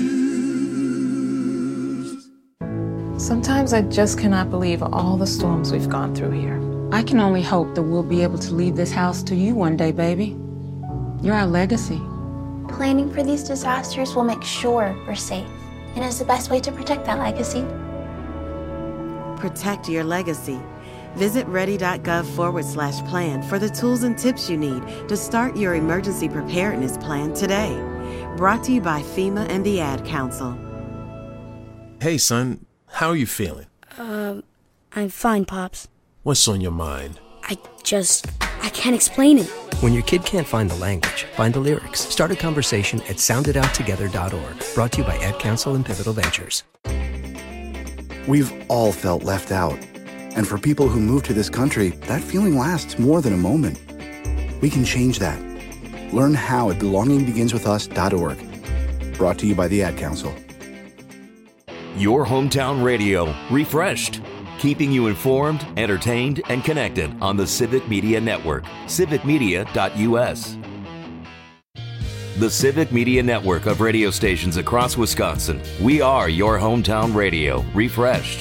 shoes. Sometimes I just cannot believe all the storms we've gone through here. I can only hope that we'll be able to leave this house to you one day, baby. You're our legacy. Planning for these disasters will make sure we're safe, and is the best way to protect that legacy. Protect your legacy. Visit ready.gov/plan for the tools and tips you need to start your emergency preparedness plan today. Brought to you by FEMA and the Ad Council. Hey, son, how are you feeling? I'm fine, Pops. What's on your mind? I can't explain it. When your kid can't find the language, find the lyrics. Start a conversation at sounditouttogether.org. Brought to you by Ad Council and Pivotal Ventures. We've all felt left out. And for people who move to this country, that feeling lasts more than a moment. We can change that. Learn how at belongingbeginswithus.org. Brought to you by the Ad Council. Your hometown radio, refreshed. Keeping you informed, entertained, and connected on the Civic Media Network. civicmedia.us. The Civic Media Network of radio stations across Wisconsin. We are your hometown radio, refreshed.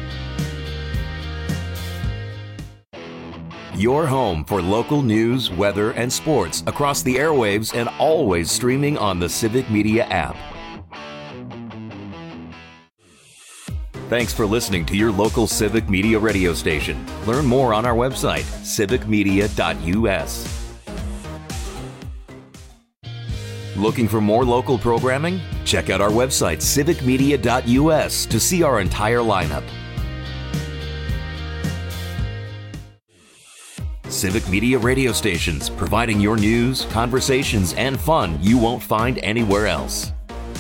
Your home for local news, weather, and sports across the airwaves and always streaming on the Civic Media app. Thanks for listening to your local Civic Media radio station. Learn more on our website, civicmedia.us. Looking for more local programming? Check out our website, civicmedia.us, to see our entire lineup. Civic Media radio stations, providing your news, conversations, and fun you won't find anywhere else.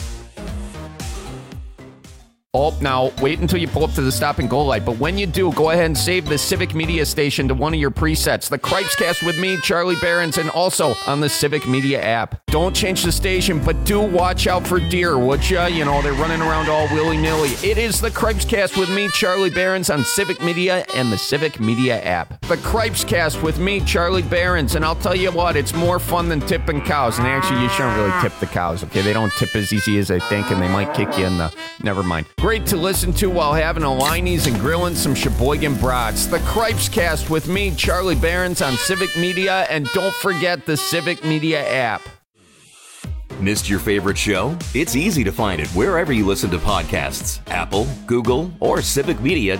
Oh, now, wait until you pull up to the stop and go light. But when you do, go ahead and save the Civic Media station to one of your presets. The Cripescast with me, Charlie Behrens, and also on the Civic Media app. Don't change the station, but do watch out for deer, would ya? You know, they're running around all willy-nilly. It is the Cripescast with me, Charlie Behrens, on Civic Media and the Civic Media app. The Cripescast with me, Charlie Behrens, and I'll tell you what, it's more fun than tipping cows. And actually, you shouldn't really tip the cows, okay? They don't tip as easy as they think, and they might kick you in the... Never mind. Great to listen to while having a Liney's and grilling some Sheboygan brats. The Cripescast with me, Charlie Behrens, on Civic Media, and don't forget the Civic Media app. Missed your favorite show? It's easy to find it wherever you listen to podcasts. Apple, Google, or civicmedia.com.